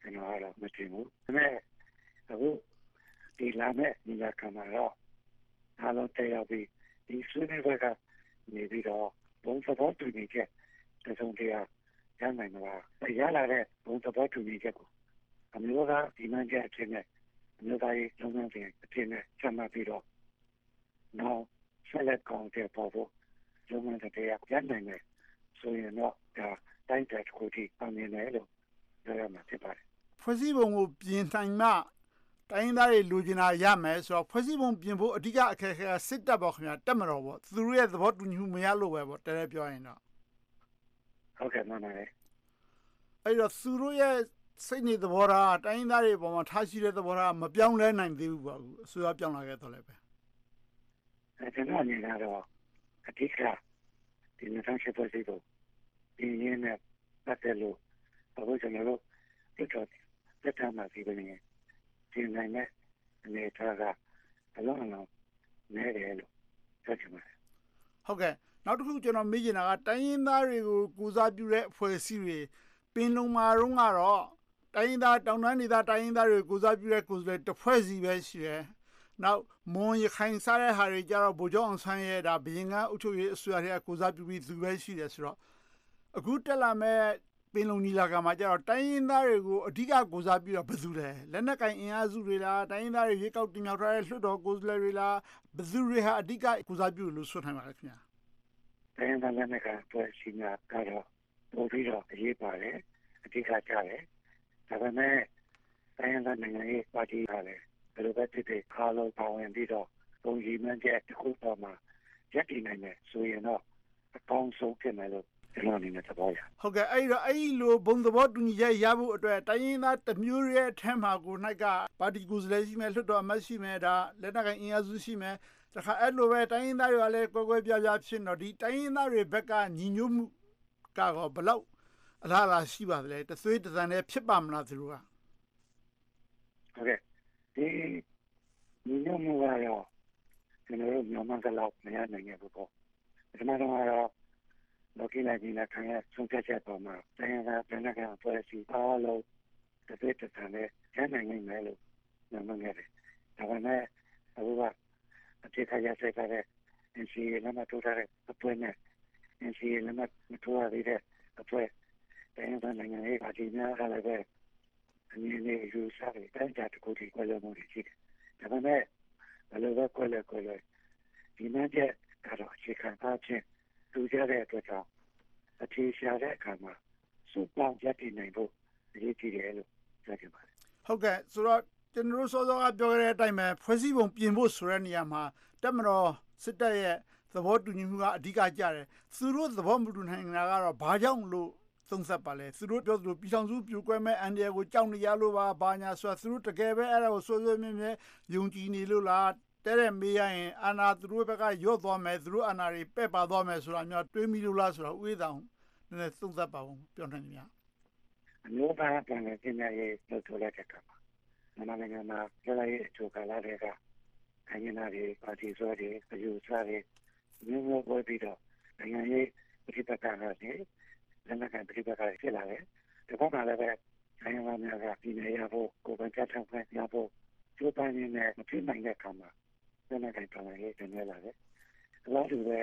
ကျွန်တော်ကတော့မထင်ဘူးဒါပေမဲ့အခုဒီလာမဲ့ညီလာခံမှာတော့အားလုံးတက်ရောက်ပြီးဒီဆွေးနွေးပွဲကနေပြီးတော့ဘုံသဘောတူညီချက်တစ်စုံတစ်ရာရနိုင်မလားရလာတဲ့ဘုံသဘောတူညီချက်ကိုအမျိုးသားဒီမှန်ချက်အဖြစ်နဲ့အမျိုးသားရေးလုံခြုံရေးအဖြစ်နဲ့ဆက်မှတ်ပြီးတော့နောက်ဆက်လက်ကောင်တဲ့ပေါ်ဖို့လုံခြုံရေးတရားရနိုင်မယ်ဆိုရင်တော့ဒါတိုင်းတဲ့ခုထိအောင်မြင်တယ်လို့ပြောရမှာဖြစ်ပါတယ်ဖွဲ့စည်းပုံကိုပြင်နိုင်မှတိုင်းရင်းသားတွေလူကျင်တာရမယ်ဆိုတော့ဖွဲ့စည်းပုံပြင်ဖို့အဓိကအခက်အခဲကစစ်တပ်ပေါ့ခင်ဗျာတက်မတော်ပေါ့သူတို့ရဲ့သဘောတူညီမှုမရလို့ပဲပေါ့တဲတဲပြောရင်တော့ဟုတ်ကဲ့မှန်ပါတယ်အဲ့တော့သူတို့ရဲ့စိတ်နေသဘောထားတိုင်းရင်းသားတွေပေါ်မှာထားရှိတဲ့သဘောထားမပြောင်းလဲနိုင်သေးဘူးပေါ့အခုအစိုးရပြောင်းလာခဲ့တော့လည်းပဲကျွန်တော်အနေနဲ့တော့အဓိကဒီ2008ဖွဲ့စည်းပုံဒီရင်းနဲ့ပတ်သက်လို့အခုကျွန်တော်တို့တက်တာမှပြီးပြီဒီနိုင်မဲ့အနေထားကအလုံးအလုံးနဲတယ်လို့ပြောချင်ပါတယ်ဟုတ်ကဲ့နောက်တစ်ခုကျွန်တော်မေးချင်တာကတိုင်းရင်းသားတွေကိုကူစားပြုတဲ့အဖွဲ့အစည်းတွေပင်လုံမှာတော့ကတော့တိုင်းရင်းသားတောင်တန်းဒေသတိုင်းရင်းသားတွေကိုကူစားပြုတဲ့ကိုယ်စားလှယ်တစ်ဖွဲ့စီပဲရှိတယ်နောက်မွန်ရခိုင်စားတဲ့ဟာတွေကြတော့ဗိုလ်ချုပ်အောင်ဆန်းရဲ့ဒါဘရင်ကအုပ်ချုပ်ရေးအစိုးရရဲ့ကူစားပြုပြီးသူပဲရှိတယ်ဆိုတော့အခုတက်လာမဲ့ပင်လုံညီလာခံမှာကျတော့တိုင်းရင်းသားတွေကိုအဓိကကူစားပြုတော့ဘယ်သူလဲလက်နက်ကင်အင်အားစုတွေလားတိုင်းရင်းသားတွေရေကောက်တင်မြောက်ထားတဲ့လွှတ်တော်ကိုယ်စားလှယ်တွေလားဘယ်သူတွေဟာအဓိကကူစားပြုလို့ဆိုနိုင်ပါလဲခင်ဗျာတိုင်းရင်းသားလက်နက်ကင်ဖွဲ့စည်းများကတော့ပိုပြီးတော့အရေးပါတယ်အဓိကကျတယ်ဒါပေမဲ့တိုင်းရင်းသားနိုင်ငံရေးပါတီကလည်းဘယ်လိုပဲဖြစ်ဖြစ်အားလုံးပါဝင်ပြီးတော့ပုံရိပ်မှန်းချက်တစ်ခုပေါ်မှာရပ်တည်နိုင်မယ်ဆိုရင်တော့အကောင်းဆုံးဖြစ်မယ်လို့ကျွန်တော်အနေနဲ့သဘောရဟုတ်ကဲ့အဲ့လိုဘုံသဘောတူညီချက်ရဖို့အတွက်တိုင်းရင်းသားတစ်မျိုးရဲ့အထက်မှာကို၌ကပါတီကိုယ်စားလှယ်ရှိမယ်လွှတ်တော်အမတ်ရှိမယ်ဒါလက်နက်ကိုင်အင်အားစုရှိမယ်တခါအဲ့လိုပဲတိုင်းရင်းသားတွေကလည်းကွဲကွဲပြားပြားဖြစ်တော့ဒီတိုင်းရင်းသားတွေဘက်ကညီညွတ်မှုကတော့ဘလောက်အလားအလာရှိပါသလဲတသွေးတသံနဲ့ဖြစ်ပါမလားသူတို့ကဟုတ်ကဲ့ဒီညီညွတ်မှုကတော့ကျွန်တော်တို့မြန်မာကလောက်မရနိုင်ဘူးပေါ့ပထမတော့လောကီလာကြီးလာခံရဆုံးဖြတ်ချက်ပေါ်မှာတိုင်းရင်းသားပြည်နယ်ကဖွဲ့စည်းအားလုံးတစ်သက်တစ်ခါနဲ့ရနိုင်နိုင်မယ်လို့ညွှန်ခဲ့တယ်။ဒါပေမဲ့အခုကအဖြစ်ခရဆက်တဲ့ NCA လက်မှတ်ထိုးထားတဲ့အဖွဲ့နဲ့ NCA လက်မှတ်မထိုးရသေးတဲ့အဖွဲ့တိုင်းရင်းသားနိုင်ငံရေးပါတီများကလည်းပဲအမြင်နဲ့ယူဆတဲ့တိုင်းတာတစ်ခုထိကွဲလွဲမှုတွေရှိတယ်။ဒါပေမဲ့ဘယ်လိုပဲကွဲလွဲဒီမှချက်ကတော့အခြေခံအားဖြင့်သူကြတဲ့အတွက်ကြောင့်အခြေရှာတဲ့အခါမှာစုပေါင်းရပ်တည်နိုင်ဖို့အရေးကြီးတယ်လို့ပြောချင်ပါတယ်ဟုတ်ကဲ့ဆိုတော့ကျွန်တော်တို့စောစောကပြောခဲ့တဲ့အတိုင်းပဲဖွဲ့စည်းပုံပြင်ဖို့ဆိုတဲ့နေရာမှာတက်မတော်စစ်တပ်ရဲ့သဘောတူညီမှုကအဓိကကျတယ်သူတို့သဘောမတူနိုင်တာကတော့ဘာကြောင့်လို့သုံးသပ်ပါလဲသူတို့ပြောသလိုပြည်ဆောင်စုပြိုကွဲမဲ့အန်ဒီယာကိုကြောက်နေရလို့ပါဘာညာဆိုတော့သူတို့တကယ်ပဲအဲ့ဒါကိုစိုးစိုးမြဲမြဲယုံကြည်နေလို့လားတဲ့မေးရရင်အာနာသူတို့ဘက်ကရော့သွားမယ်သူတို့အာနာတွေပဲ့ပါသွားမယ်ဆိုတာမျိုးတွေးမိလို့လားဆိုတော့ဥေးတောင်နည်းနည်းသုံးသပ်ပါဦးပြောနိုင်ကြအမျိုးသားပြန်လည်ပြင်ရေးလို့ဆိုလိုက်တဲ့အခါမှာမြန်မာနိုင်ငံမှာပြည်လာရေးအချို့ကာလတွေကခိုင်နာတွေပါတီစွဲတွေအယူဆတွေမျိုးမျိုးပေါ်ပြီးတော့နိုင်ငံရေးပြစ်ပကကနေလက်နက်ကိုင်ပြစ်ပကတွေဖြစ်လာတယ်ဒီပေါ်မှာလည်းပဲနိုင်ငံများကပြည်နေရဖို့ကိုယ်ပိုင်ကြံ့ဖွံ့ရဖို့ကျိုးပန်းနေနဲ့မဖြစ်နိုင်တဲ့အခါမှာလက်နက်ကိုင်ပြန်ရေးတင်ရလာတယ်ဒီလိုပဲ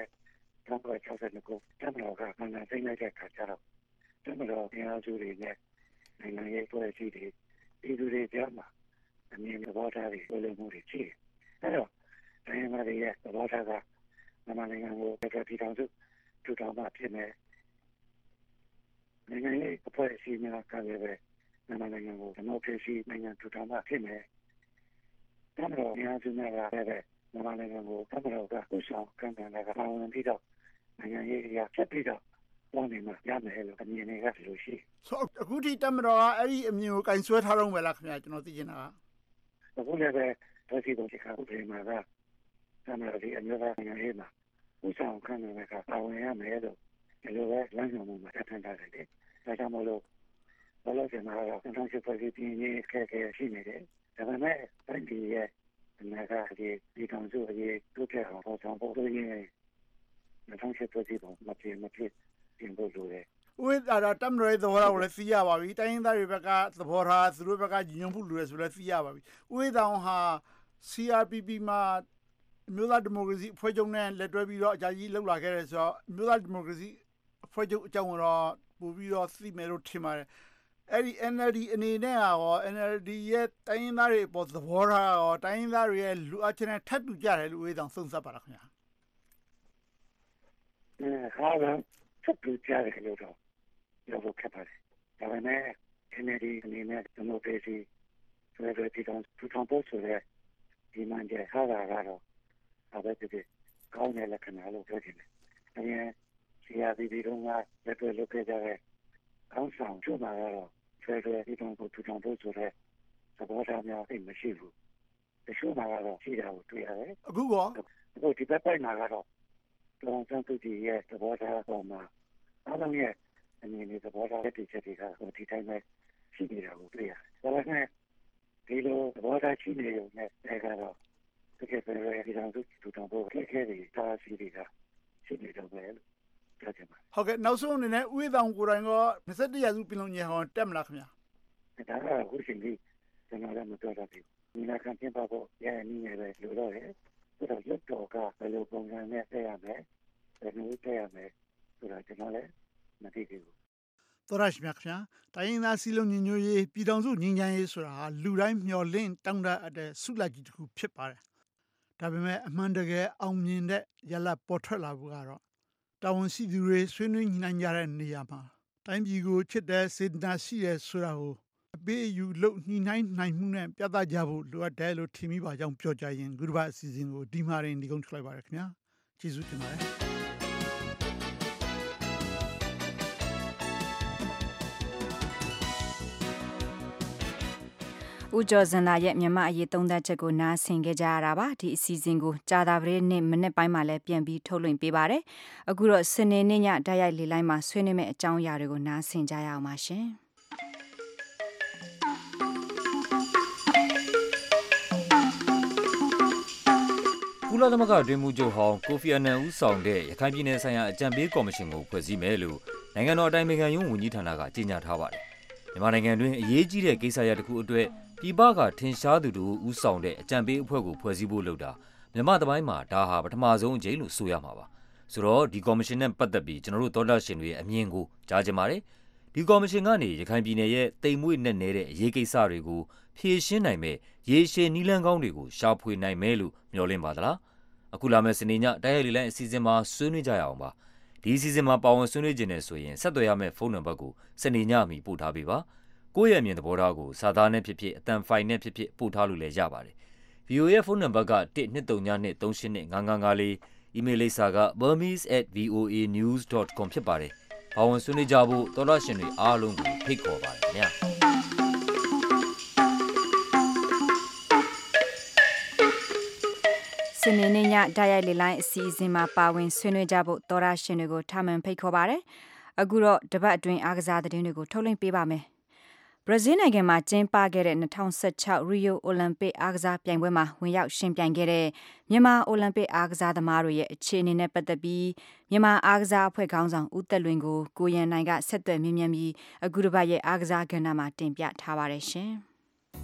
1962ခုတမတော်ကမှန်တယ်သိလိုက်တဲ့အခါကျတော့တမတော်အင်အားစုတွေနဲ့နိုင်ငံရေးဖွဲ့စည်းတွေပြည်သူတွေကြားမှာအမြင်သဘောထားတွေလိုမှုတွေရှိတယ်။အဲတော့တိုင်းမှာရဲ့သဘောထားကမြန်မာနိုင်ငံကိုပြည်ထောင်စုထူထောင်မှဖြစ်မယ်။နိုင်ငံရေးအဖွဲ့အစည်းများကလည်းပဲမြန်မာနိုင်ငံကိုဒီမိုကရေစီနိုင်ငံထူထောင်မှဖြစ်မယ်။တမတော်အင်အားစုများကလည်းမြန်မာနိုင်ငံကိုတမတော်ကဥဆောင်ကမ်းလှမ်းတာကပါဝင်ပြီးတော့နိုင်ငံရေးအရာဖြစ်ပြီးတော့ဝန်နေမှာရမယ်လို့အမြင်တွေကဒီလိုရှိဆိုအခုထိတမတော်ကအဲ့ဒီအမြင်ကိုကင်ဆွဲထားတော့မယ်လားခင်ဗျာကျွန်တော်သိချင်တာကအခုလည်းပဲဖွဲ့စည်းပုံချက်ကဥပဒေမှာကတမတော်ဒီအမျိုးသားနိုင်ငံရေးမှာဥဆောင်ခံနေတဲ့ကပါဝင်ရမယ်လို့ဒီလိုပဲလမ်းညွှန်မှုမှာထပ်ထပ်ထားတယ်ဒါကြောင့်မလို့ဘာလို့ကျွန်တော်က2008ဖွဲ့စည်းပြင်ရေးခက်ခဲရှိနေတယ်ဒါပေမဲ့တိုင်းပြည်ရဲ့အနာဂတ်ဒီကောင်စုအရေးတို့ပြအောင်ဆောင်ဖို့ဆိုရင်2008ဖွဲ့စည်းပုံမဖြစ်ပြင်ဖို့လိုတယ်ဥဥပဒါတမရရဲ့သဘောထားကိုလည်းသိရပါပြီတိုင်းရင်းသားတွေဘက်ကသဘောထားသူတို့ဘက်ကညီညွတ်မှုလိုရဆိုလည်းသိရပါပြီဥပဒါဟာ CRPP မှာမြို့သားဒီမိုကရေစီအဖွဲ့ချုပ်နဲ့လက်တွဲပြီးတော့အကြကြီးလှုပ်လာခဲ့တယ်ဆိုတော့မြို့သားဒီမိုကရေစီအဖွဲ့ချုပ်အကြောင်းတော့ပို့ပြီးတော့သိမယ်လို့ထင်ပါတယ်အဲ့ဒီ NLD အနေနဲ့ရော NLD ရဲ့တိုင်းရင်းသားတွေပေါ်သဘောထားရောတိုင်းရင်းသားတွေရဲ့လူအချင်းနဲ့ထပ်တူကြတယ်လို့ဥပဒါသုံးသပ်ပါလားခင်ဗျာဟာတော့ထပ်တူကြတယ်လို့တော့ပြောဖို့ခက်ပါတယ်ဒါပေမဲ့ NLD အနေနဲ့ဒီမိုကရေစီဆိုတဲ့ပြည်ထောင်ဖို့ဆိုတဲ့ဒီမှန်တဲ့ဟာကတော့အဘက်တည်းကောင်းတဲ့လက္ခဏာလို့ပြောချင်တယ်။အဲဒီCRPPတို့ကလက်တွေ့လုပ်ခဲ့ကြတဲ့ကောင်းဆောင်ချုပ်မှာတော့ဖယ်ဒရယ်ပြည်ထောင်ဖို့ဆိုတဲ့သဘောထားများသိမရှိဘူး။တချို့မှာတော့ရှိတာကိုတွေ့ရတယ်။အခုကောအခုဒီဘက်ပိုင်းမှာကတော့တောင်စံသူကြီးရဲ့သဘောထားပေါ်မှာအားလုံးရဲ့အမြင်တွေသဘောထားတဲ့ချက်တွေကဒီတိုင်းပဲရှိနေတာကိုတွေ့ရတယ်။ဒါပေမဲ့ဒီလိုသဘောထားရှိနေရုံနဲ့အဲကတော့တကယ်ပဲဒီကောင်စုတူတောင်ဖို့ခဲခဲတွေတားဆီးတွေကရှိနေတော့ပဲလို့ပြောချင်ပါတယ်ဟုတ်ကဲ့နောက်ဆုံးအနေနဲ့ဥယျာဉ်ကိုယ်တိုင်က21ရာစုပြည်လုံးညဟောတက်မလားခင်ဗျာဒါကအခုချိန်ကြီးကျွန်တော်လည်းမပြောတတ်ဘူးဒီနာခံပြင်ပါဖို့ရရနည်းနေပဲလို့တော့ရဲဆိုတော့ရုပ်တော်ကဘယ်လိုပုံစံနဲ့တက်ရမယ်ဘယ်လိုတက်ရမယ်ဆိုတော့ကျွန်တော်လည်းမသိသေးဘူးသောရရှိမြခင်ဗျာတိုင်းရင်းသားစီလုံးညီညွတ်ရေးပြည်တော်စုညီညာရေးဆိုတာဟာလူတိုင်းမျှော်လင့်တောင်းတအပ်တဲ့ဆုလိုက်ကြီးတစ်ခုဖြစ်ပါတယ်ဒါပေမဲ့အမှန်တကယ်အောင်မြင်တဲ့ရလဒ်ပေါ်ထွက်လာဖို့ကတော့တာဝန်ရှိသူတွေဆွေးနွေးညှိနှိုင်းကြတဲ့နေရာမှာတိုင်းပြည်ကိုချစ်တဲ့စေတနာရှိတဲ့ဆိုတာကိုအပေးအယူလုပ်ညှိနှိုင်းနိုင်မှုနဲ့ပြသကြဖို့လိုအပ်တယ်လို့ထင်မိပါကြောင်းပြောကြရင်ဂုဏ်ပါအစီအစဉ်ကိုဒီမှာရင်ဒီကုန်းထွက်လိုက်ပါရခင်ဗျာကျေးဇူးတင်ပါတယ်ဦးကျော်စံလာရဲ့မြန်မာအရေးသုံးသပ်ချက်ကိုနားဆင်ကြကြရတာပါဒီအစီအစဉ်ကိုကြာတာပတေးနေ့မနေ့ပိုင်းမှာလည်းပြန်ပြီးထုတ်လွှင့်ပေးပါတယ်အခုတော့စနေနေ့ညတိုက်ရိုက်လေလိုင်းမှာဆွေးနွေးမယ့်အကြောင်းအရာတွေကိုနားဆင်ကြရအောင်ပါရှင်ကုလသမဂ္ဂအတွင်းမှုချုပ်ဟောင်းကိုဖီအာနန်ဦးဆောင်တဲ့ရခိုင်ပြည်နယ်ဆိုင်ရာအကြံပေးကော်မရှင်ကိုဖွဲ့စည်းမယ်လို့နိုင်ငံတော်အတိုင်ပင်ခံရုံးဝန်ကြီးဌာနကကြေညာထားပါတယ်မြန်မာနိုင်ငံတွင်အရေးကြီးတဲ့ကိစ္စရပ်တစ်ခုအတွက်ပြည်ပကထင်ရှားသူတို့ဦးဆောင်တဲ့အကြံပေးအဖွဲ့ကိုဖွဲ့စည်းဖို့လုပ်တာမြန်မာသမိုင်းမှာဒါဟာပထမဆုံးအကြိမ်လို့ဆိုရမှာပါဆိုတော့ဒီကော်မရှင်နဲ့ပတ်သက်ပြီးကျွန်တော်တို့သောတာရှင်တွေရဲ့အမြင်ကိုကြားချင်ပါတယ်ဒီကော်မရှင်ကနေရခိုင်ပြည်နယ်ရဲ့တိမ်မွေ့နဲ့နေတဲ့အရေးကိစ္စတွေကိုဖြေရှင်းနိုင်မဲ့ရေရှည်နီးလန်းကောင်းတွေကိုရှာဖွေနိုင်မယ်လို့မျှော်လင့်ပါသလားအခုလာမယ့်စနေညတိုက်ရိုက်လေလိုင်းအစီအစဉ်မှာဆွေးနွေးကြရအောင်ပါဒီအစီအစဉ်မှာပါဝင်ဆွေးနွေးခြင်းနဲ့ဆိုရင်ဆက်သွယ်ရမယ့်ဖုန်းနံပါတ်ကိုစနေညမှပို့ထားပေးပါကိုယ့်ရဲ့အမြင်သဘောထားကိုစာသားနဲ့ဖြစ်ဖြစ်အသံဖိုင်နဲ့ဖြစ်ဖြစ်ပို့ထားလို့လည်းရပါတယ် VOA ရဲ့ဖုန်းနံပါတ်က123938954 email လိပ်စာက burmese@voanews.com ဖြစ်ပါတယ်ပါဝင်ဆွေးနွေးကြဖို့သောတာရှင်တွေအားလုံးကိုဖိတ်ခေါ်ပါတယ်ခင်ဗျာစနေနေ့ညတိုက်ရိုက်လေလိုင်းအစီအစဉ်မှာပါဝင်ဆွေးနွေးကြဖို့သောရရှင်တွေကိုထမှန်ဖိတ်ခေါ်ပါတယ်။အခုတော့တပတ်အတွင်းအားကစားသတင်းတွေကိုထုတ်လွှင့်ပေးပါမယ်။ဘရာဇီးနိုင်ငံမှာကျင်းပခဲ့တဲ့2016 Rio Olympic အားကစားပြိုင်ပွဲမှာဝင်ရောက်ရှင်ပြိုင်ခဲ့တဲ့မြန်မာအိုလံပစ်အားကစားသမားတွေရဲ့အခြေအနေနဲ့ပတ်သက်ပြီးမြန်မာအားကစားအဖွဲ့ခေါင်းဆောင်ဦးသက်လွင်ကိုကိုရန်နိုင်ကဆက်သွယ်မြင်းမြန်းပြီးအခုတစ်ပတ်ရဲ့အားကစားကဏ္ဍမှာတင်ပြထားပါတယ်ရှင်။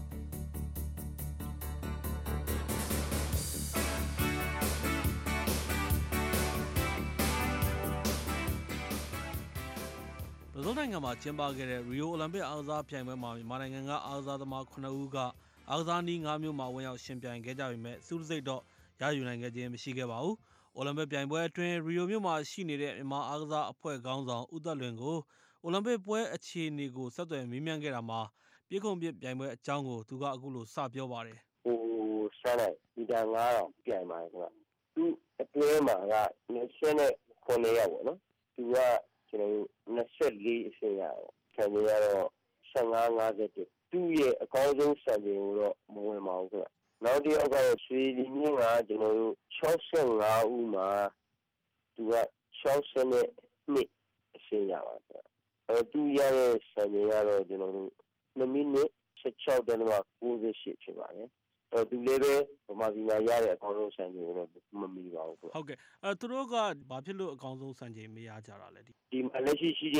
ဘရာဇီးနိုင်ငံမှာကျင်းပခဲ့တဲ့ Rio Olympic အားကစားပြိုင်ပွဲမှာမြန်မာနိုင်ငံကအားကစားသမား9ဦးကအားကစားနည်း5မျိုးမှာဝင်ရောက်ရှင်ပြိုင်ခဲ့ကြပေမဲ့စုစည်းတော့ရယူနိုင်ခဲ့ခြင်းမရှိခဲ့ပါဘူး။ အိုလံပစ်ပြိုင်ပွဲအတွင်း Rio မြို့မှာရှိနေတဲ့မြန်မာအားကစားအဖွဲ့ခေါင်းဆောင်ဦးသက်လွင်ကိုအိုလံပစ်ပွဲအခြေအနေကိုဆက်သွယ်မေးမြန်းခဲ့တာမှာပြည်ခုံပစ်ပြိုင်ပွဲအကြောင်းကိုသူကအခုလိုစပြောပါတယ်။ဆက်လိုက်မီတာ9000ပြိုင်ပါတယ်ခင်ဗျ။သူအတွင်းမှာက29ရောက်ပေါ့နော်။သူကကျွန်တော်တို့24အဆင့်ရတယ်။ဆန်တွေကတော့15-50သူ့ရဲ့အကောင်းဆုံးဆန်တွေကိုတော့မဝင်ပါဘူးခင်ဗျ။နောက်တစ်ယောက်ကတော့ရွှေလီမြင့်ကကျွန်တော်တို့65ဦးမှာသူက62အဆင့်ရပါတယ်။သူရတဲ့ဆန်တွေကတော့ကျွန်တော်တို့2မိနစ်16.98ဖြစ်ပါတယ်။သူလည်းပဲဗမာပြည်မှာရတဲ့အကောင်းဆုံးဆန်တွေကိုတော့မမီပါဘူးဟုတ်ကဲ့သူတို့ကဘာဖြစ်လို့အကောင်းဆုံးဆန်ချိန်မရကြတာလဲဒီမှာလက်ရှိရှိတဲ့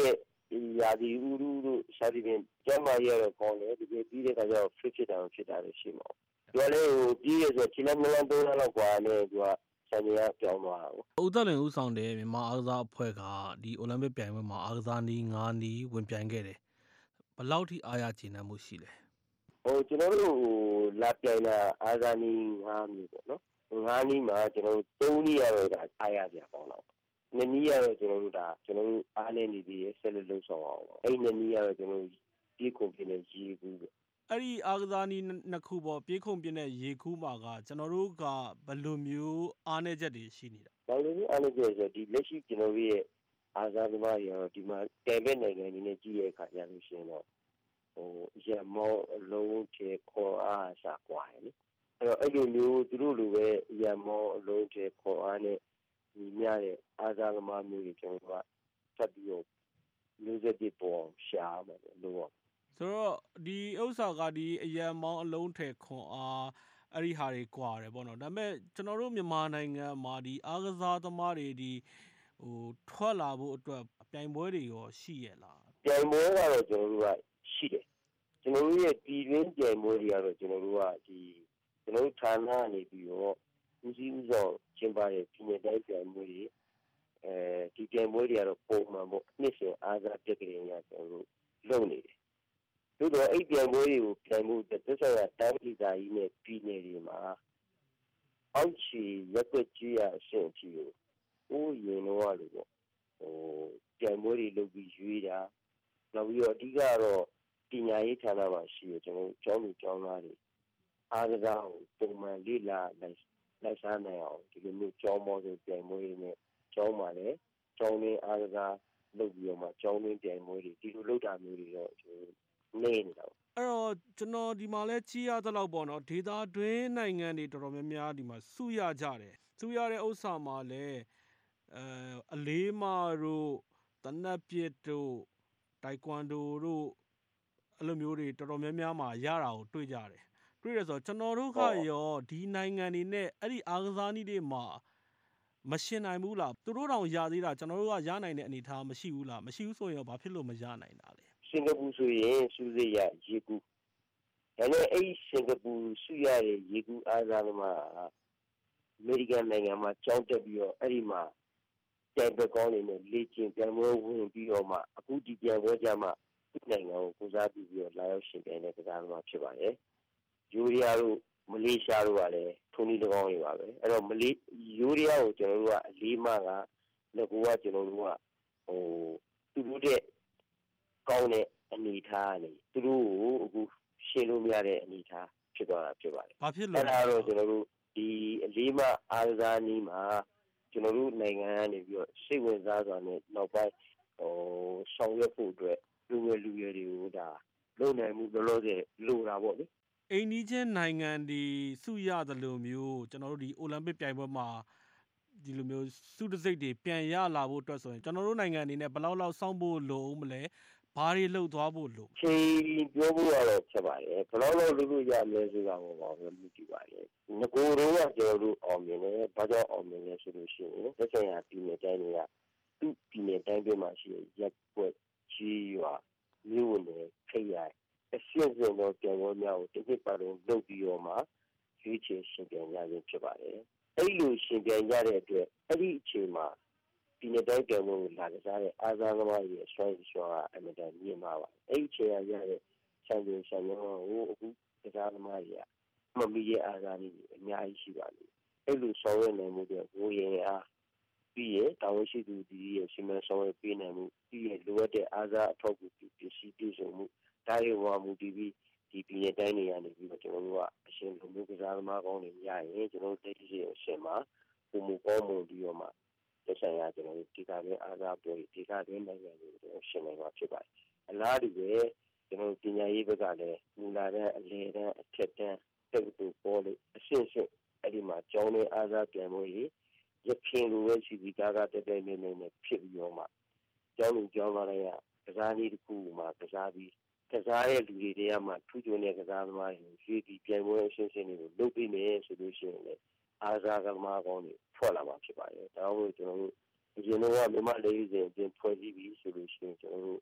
ရာသီဥတုတို့စသဖြင့်ကျန်းမာရေးရတော့ကောင်းတယ်ဒီပြီးတဲ့အခါကျတော့ fit ဖြစ်တာလည်းရှိမှာသူကလည်းပြီးရဆိုခြေလက်မလန်း3လလောက်กว่าနဲ့သူကဆန်ရပြောင်းသွားတာကိုဦးသက်လွင်ဦးဆောင်တဲ့မြန်မာအားကစားအဖွဲ့ကဒီအိုလံပစ်ပြိုင်ပွဲမှာအားကစားနည်း9နည်းဝင်ပြိုင်ခဲ့တယ်ဘယ်လောက်ထိအားရကျေနပ်မှုရှိလဲကျွန်တော်တို့လာပြိုင်တာအားကစားနည်း9မျိုးပေါ့နော်9နည်းမှာကျွန်တော်တို့3နည်းရတော့အားရကြပေါင်းတော့2နည်းရတော့ကျွန်တော်တို့အားနေနေပြီးဆက်လက်လုပ်ဆောင်အောင်အဲ့2နည်းရတော့ကျွန်တော်တို့ပြေးခုန်ပြနေရေကူးအဲ့ဒီအားကစားနည်းနှစ်ခုပေါ့ပြေးခုန်ပြတဲ့ရေကူးမှာကကျွန်တော်တို့ကဘယ်လိုမျိုးအားနည်းချက်တွေရှိနေတာဘာလို့လဲအားနည်းချက်ဆိုဒီလက်ရှိကျွန်တော်တို့ရဲ့အားကစားသမားတွေရောဒီမှာတည်တဲ့နိုင်ငံတွေနဲ့ကြည့်ရခါကြလို့ရှိရင်တော့ရမောအလုံးချေခေါ်အားစားกว่าလေအဲ့လိုမျိုးသူတို့လိုပဲရမောအလုံးချေခေါ်အားနဲ့ညီမျှတဲ့အားကစားသမားမျိုးတွေကျွန်တော်တို့ကဆက်ပြီးတော့မျိုးဆက်တွေပေါ်ရှားမယ်လို့ဆိုတော့ဒီဥစ္စာကဒီအရန်မောင်းအလုံးထဲခွန်အားအဲ့ဒီဟာတွေကွာတယ်ပေါ့နော်ဒါပေမဲ့ကျွန်တော်တို့မြန်မာနိုင်ငံမှာဒီအားကစားသမားတွေဒီထွက်လာဖို့အတွက်ပြိုင်ပွဲတွေရောရှိရလားပြိုင်ပွဲကတော့ကျွန်တော်တို့ကရှိတယ်ကျွန်တော်တို့ရဲ့ပြည်တွင်းပြိုင်ပွဲတွေကတော့ကျွန်တော်တို့ကကျွန်တော်တို့ဌာနနေပြီးတော့ဦးစီးဦးဆောင်ကျင်းပတဲ့ပြည်နယ်တိုင်းပြိုင်ပွဲတွေဒီပြိုင်ပွဲတွေကတော့ပုံမှန်ပေါ့နှစ်စဉ်အားကစားပြက်ကလေးများကျွန်တော်တို့လုပ်နေတယ်တို့တော့အဲ့ပြိုင်ပွဲတွေကိုပြိုင်မှုသက်ဆိုင်ရာတိုင်းဒေသကြီးနဲ့ပြည်နယ်တွေမှာအောက်ခြေရက်ွက်ကြီးရအဆင့်အထိကိုရင်တော့လို့ပေါ့ပြိုင်ပွဲတွေလုပ်ပြီးရွေးတာနောက်ပြီးတော့အဓိကတော့ပညာရေးဌာနမှာရှိရကျွန်တော်ကျောင်းသူကျောင်းသားတွေအားကစားကိုပုံမှန်လေ့လာလိုက်စားနိုင်အောင်ဒီလိုမျိုးကျောင်းမောဆိုပြိုင်ပွဲတွေနဲ့ကျောင်းမှာလည်းကျောင်းရင်းအားကစားလုပ်ပြီးတော့မှကျောင်းရင်းပြိုင်ပွဲတွေဒီလိုလုပ်တာမျိုးတွေတော့ကျွန်တော်နေနေတာအဲ့တော့ကျွန်တော်ဒီမှာလဲကြီးရသလောက်ပေါ့နော်ဒေတာတွင်းနိုင်ငံတွေတော်တော်များများဒီမှာစုရကြတယ်စုရတဲ့ဥစ္စာမှာလဲအလေးမတို့တနက်ပစ်တို့တိုက်ကွမ်ဒိုတို့အဲ့လိုမျိုးတွေတော်တော်များများမှာရတာကိုတွေ့ကြတယ်တွေ့ရဆိုကျွန်တော်တို့ကရောဒီနိုင်ငံတွေနဲ့အဲ့ဒီအားကစားနည်းတွေမှာမရှင်နိုင်ဘူးလားသူတို့တောင်ရသေးတာကျွန်တော်တို့ကရနိုင်တဲ့အနေအထားမရှိဘူးလားမရှိဘူးဆိုရင်ဘာဖြစ်လို့မရနိုင်တာလဲစင်ကာပူဆိုရင်စူးစိရရေကူးဒါနဲ့အဲ့စင်ကာပူစူးရတဲ့ရေကူးအားကစားသမားအမေရိကန်နိုင်ငံမှာကြောင်းတက်ပြီးတော့အဲ့ဒီမှာတိုင်ပကောင်းနေနဲ့လေ့ကျင့်ပြိုင်ပွဲဝင်ပြီးတော့မှအခုဒီပြိုင်ပွဲကြမှာဒီနိုင်ငံကိုကိုစားပြုပြီးတော့လာရောက်ရှင်ပြိုင်တဲ့ကစားသမားဖြစ်ပါတယ်ယူရီးယားတို့မလေးရှားတို့ကလည်းထုံးနည်းတစ်ကောင်းတွေပါပဲအဲ့တော့ယူရီးယားကိုကျွန်တော်တို့ကအလေးမကလည်းကိုကကျွန်တော်တို့ကသူတို့တဲ့ကောင်းတဲ့အနေထားနေသူတို့ကိုအခုရှင်းလို့မရတဲ့အနေထားဖြစ်သွားတာဖြစ်ပါတယ်။ဘာဖြစ်လို့လဲအဲ့ဒါတော့ကျွန်တော်တို့ဒီအလေးမအားကစားနည်းမှာကျွန်တော်တို့နိုင်ငံကနေပြီးတော့စိတ်ဝင်စားစွာနဲ့နောက်ပိုင်းဆောင်ရွက်ဖို့အတွက်လူငယ်တွေကိုဒါလုံနိုင်မှုလောလောဆယ်လိုတာပေါ့လေအိန္ဒိချင်းနိုင်ငံဒီစုရသလိုမျိုးကျွန်တော်တို့ဒီအိုလံပစ်ပြိုင်ပွဲမှာဒီလိုမျိုးစုတစိတ်တွေပြန်ရလာဖို့အတွက်ဆိုရင်ကျွန်တော်တို့နိုင်ငံအနေနဲ့ဘယ်လောက်စောင့်ဖို့လိုအောင်မလဲဘာတွေလှုပ်သွားဖို့လို့ချိန်ပြောဖို့ကတော့ဖြစ်ပါတယ်ဘယ်လောက်လုပ်လို့ရမလဲဆိုတာကိုပါပဲမြည်ကြည့်ပါရဲ့ငကိုတော့ကကျွန်တော်တို့အောင်မြင်တယ်ဘာကြောင့်အောင်မြင်လဲဆိုလို့ရှိရင်သက်ဆိုင်ရာပြည်နယ်တိုင်းတွေကသူ့ပြည်နယ်တိုင်းတွေမှာရှိတဲ့ရက်ွက်ကြီးရွာမြို့နယ်ခိရိုင်အရှင်းဆုံးသောပြည်ပွဲများကိုတစ်နှစ်ပတ်လုံးလုပ်ပြီးတော့မှရွေးချယ်ရှင်ပြိုင်ရခြင်းဖြစ်ပါတယ်အဲ့လိုရှင်ပြိုင်ရတဲ့အတွက်အဲ့ဒီအချိန်မှာဒီနေ့တိုင်းပြောင်းလို့လာကြတဲ့အားကစားသမားတွေအစွမ်းကအမြဲတမ်းမြင်ပါပါအဲ့ဒီချိန်ရတဲ့ချန်ပီယံရှင်ရောဟိုအခုကစားသမားတွေကမမီရဲ့အားကစားတွေအများကြီးရှိပါလိမ့်အဲ့လိုဆောင်ရွက်နိုင်မှုတွေဝေရင်အားပြီးရတာဝန်ရှိသူတွေရဲ့စီမံဆောင်ရွက်ပေးနိုင်မှုပြီးရလိုအပ်တဲ့အားကစားအထောက်အကူပစ္စည်းပြည်စုံမှုဒါတွေဝါမှုဒီပြည်နယ်တိုင်းတွေကနေပြီးတော့ကျွန်တော်တို့ကအရှင်လူမျိုးကစားသမားကောင်းတွေရရင်ကျွန်တော်တို့တိတ်ရှိအရှင်မှာပုံမကောင်းမှုပြီးတော့မှသက်ဆိုင်ရာကျွန်တော်တို့ဒေသတွင်းအားကစားပွဲဒေသတွင်းနိုင်ငံတွေကိုရှင်နိုင်မှာဖြစ်ပါတယ်အလားတူပဲကျွန်တော်တို့ပညာရေးဘက်ကလည်းမူလာတဲ့အလယ်တန်းအထက်တန်းတက်တူပေါ်လို့အရှင်းရှင်းအဲ့ဒီမှာကျောင်းတွင်းအားကစားပြိုင်ပွဲတွေရခင်လိုပဲရှိပြီးကားတက်တက်နေနေဖြစ်ပြီးတော့မှကျောင်းလူကျောင်းသားတွေကကစားနည်းတစ်ခုမှာကစားပြီးကစားရဲ့လူတွေတွေကမှထူးချွန်တဲ့ကစားသမားတွေရွေးပြီးပြိုင်ပွဲအရှင်းရှင်းတွေကိုလုပ်ပြီးနေဆိုလို့ရှိရင်လည်းအားကစားသမားကောင်းတွေထွက်လာမှာဖြစ်ပါတယ်ဒါကြောင့်ကျွန်တော်တို့ဒီလိုကမြန်မာလေစဉ်အပြင်ဖွဲ့စည်းပြီးဆိုလို့ရှိရင်ကျွန်တော်တို့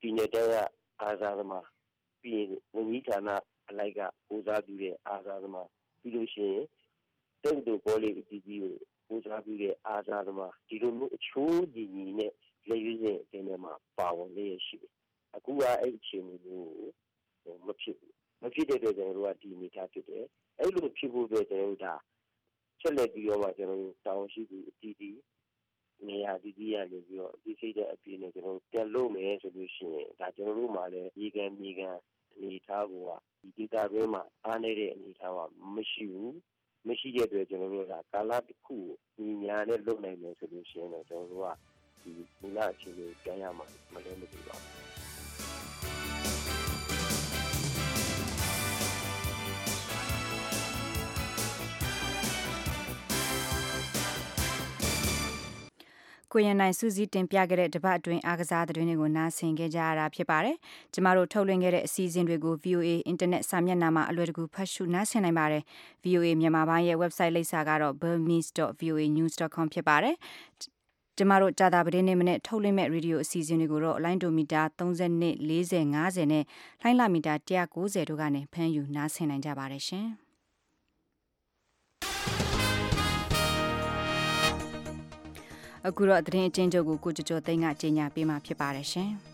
ပြည်နယ်တိုင်းကအားစားသမားပြီးရင်ဝန်ကြီးဌာနအလိုက်ကဦးစားပြုတဲ့အားစားသမားပြီးလို့ရှိရင်တက္ကသိုလ်ကောလိပ်အသီးသီးကိုဦးစားပြုတဲ့အားစားသမားဒီလိုမျိုးအချိုးညီညီနဲ့လက်ရွေးစင်အတင်းထဲမှာပါဝင်လျက်ရှိတယ်အခုကအဲ့အခြေအနေမျိုးကိုမဖြစ်တဲ့အတွက်ကျွန်တော်တို့ကဒီအနေထားဖြစ်တယ်အဲ့လိုဖြစ်ဖို့အတွက်ကျွန်တော်တို့ဒါချက်လက်ပြီးတော့မှကျွန်တော်တို့တောင်းရှိသူအသီးသီးနေရာဒီဒီရနေပြီးတော့ဒီစိတ်တဲ့အပြည့်နဲ့ကျွန်တော်တို့ပြန်လို့မယ်ဆိုလို့ရှိရင်ဒါကျွန်တော်တို့မှလည်းရေကန်မြေကန်အနေထားကိုဒီဒေတာတွင်းမှာအားနေတဲ့အနေထားကမရှိတဲ့အတွက်ကျွန်တော်တို့ကကာလတစ်ခုညီညာနဲ့လုပ်နိုင်မယ်ဆိုလို့ရှိရင်တော့ကျွန်တော်တို့ကဒီမူလအခြေအနေပြန်ရမှာမလဲမသိပါဘူးကိုရန်နိုင်စူးစီးတင်ပြခဲ့တဲ့တပတ်အတွင်းအားကစားသတင်းတွေကိုနားဆင်ခဲ့ကြရတာဖြစ်ပါတယ်။ကျမတို့ထုတ်လွှင့်ခဲ့တဲ့အစီအစဉ်တွေကို VOA အင်တာနက်စာမျက်နှာမှာအလွယ်တကူဖတ်ရှုနားဆင်နိုင်ပါတယ်။ VOA မြန်မာပိုင်းရဲ့ website လိပ်စာကတော့ burmese.voanews.com ဖြစ်ပါတယ်။ကျမတို့ကြာတာပတင်းနေ့မနေ့ထုတ်လွှင့်မဲ့ရေဒီယိုအစီအစဉ်တွေကိုတော့လိုင်းဒိုမီတာ32 40 50နဲ့လိုင်းလာမီတာ190တို့ကနေဖမ်းယူနားဆင်နိုင်ကြပါတယ်ရှင်။အခုတော့သတင်းအကျဉ်းချုပ်ကိုကျော်သိန်းကကြေညာပေးမှာဖြစ်ပါတယ်ရှင်။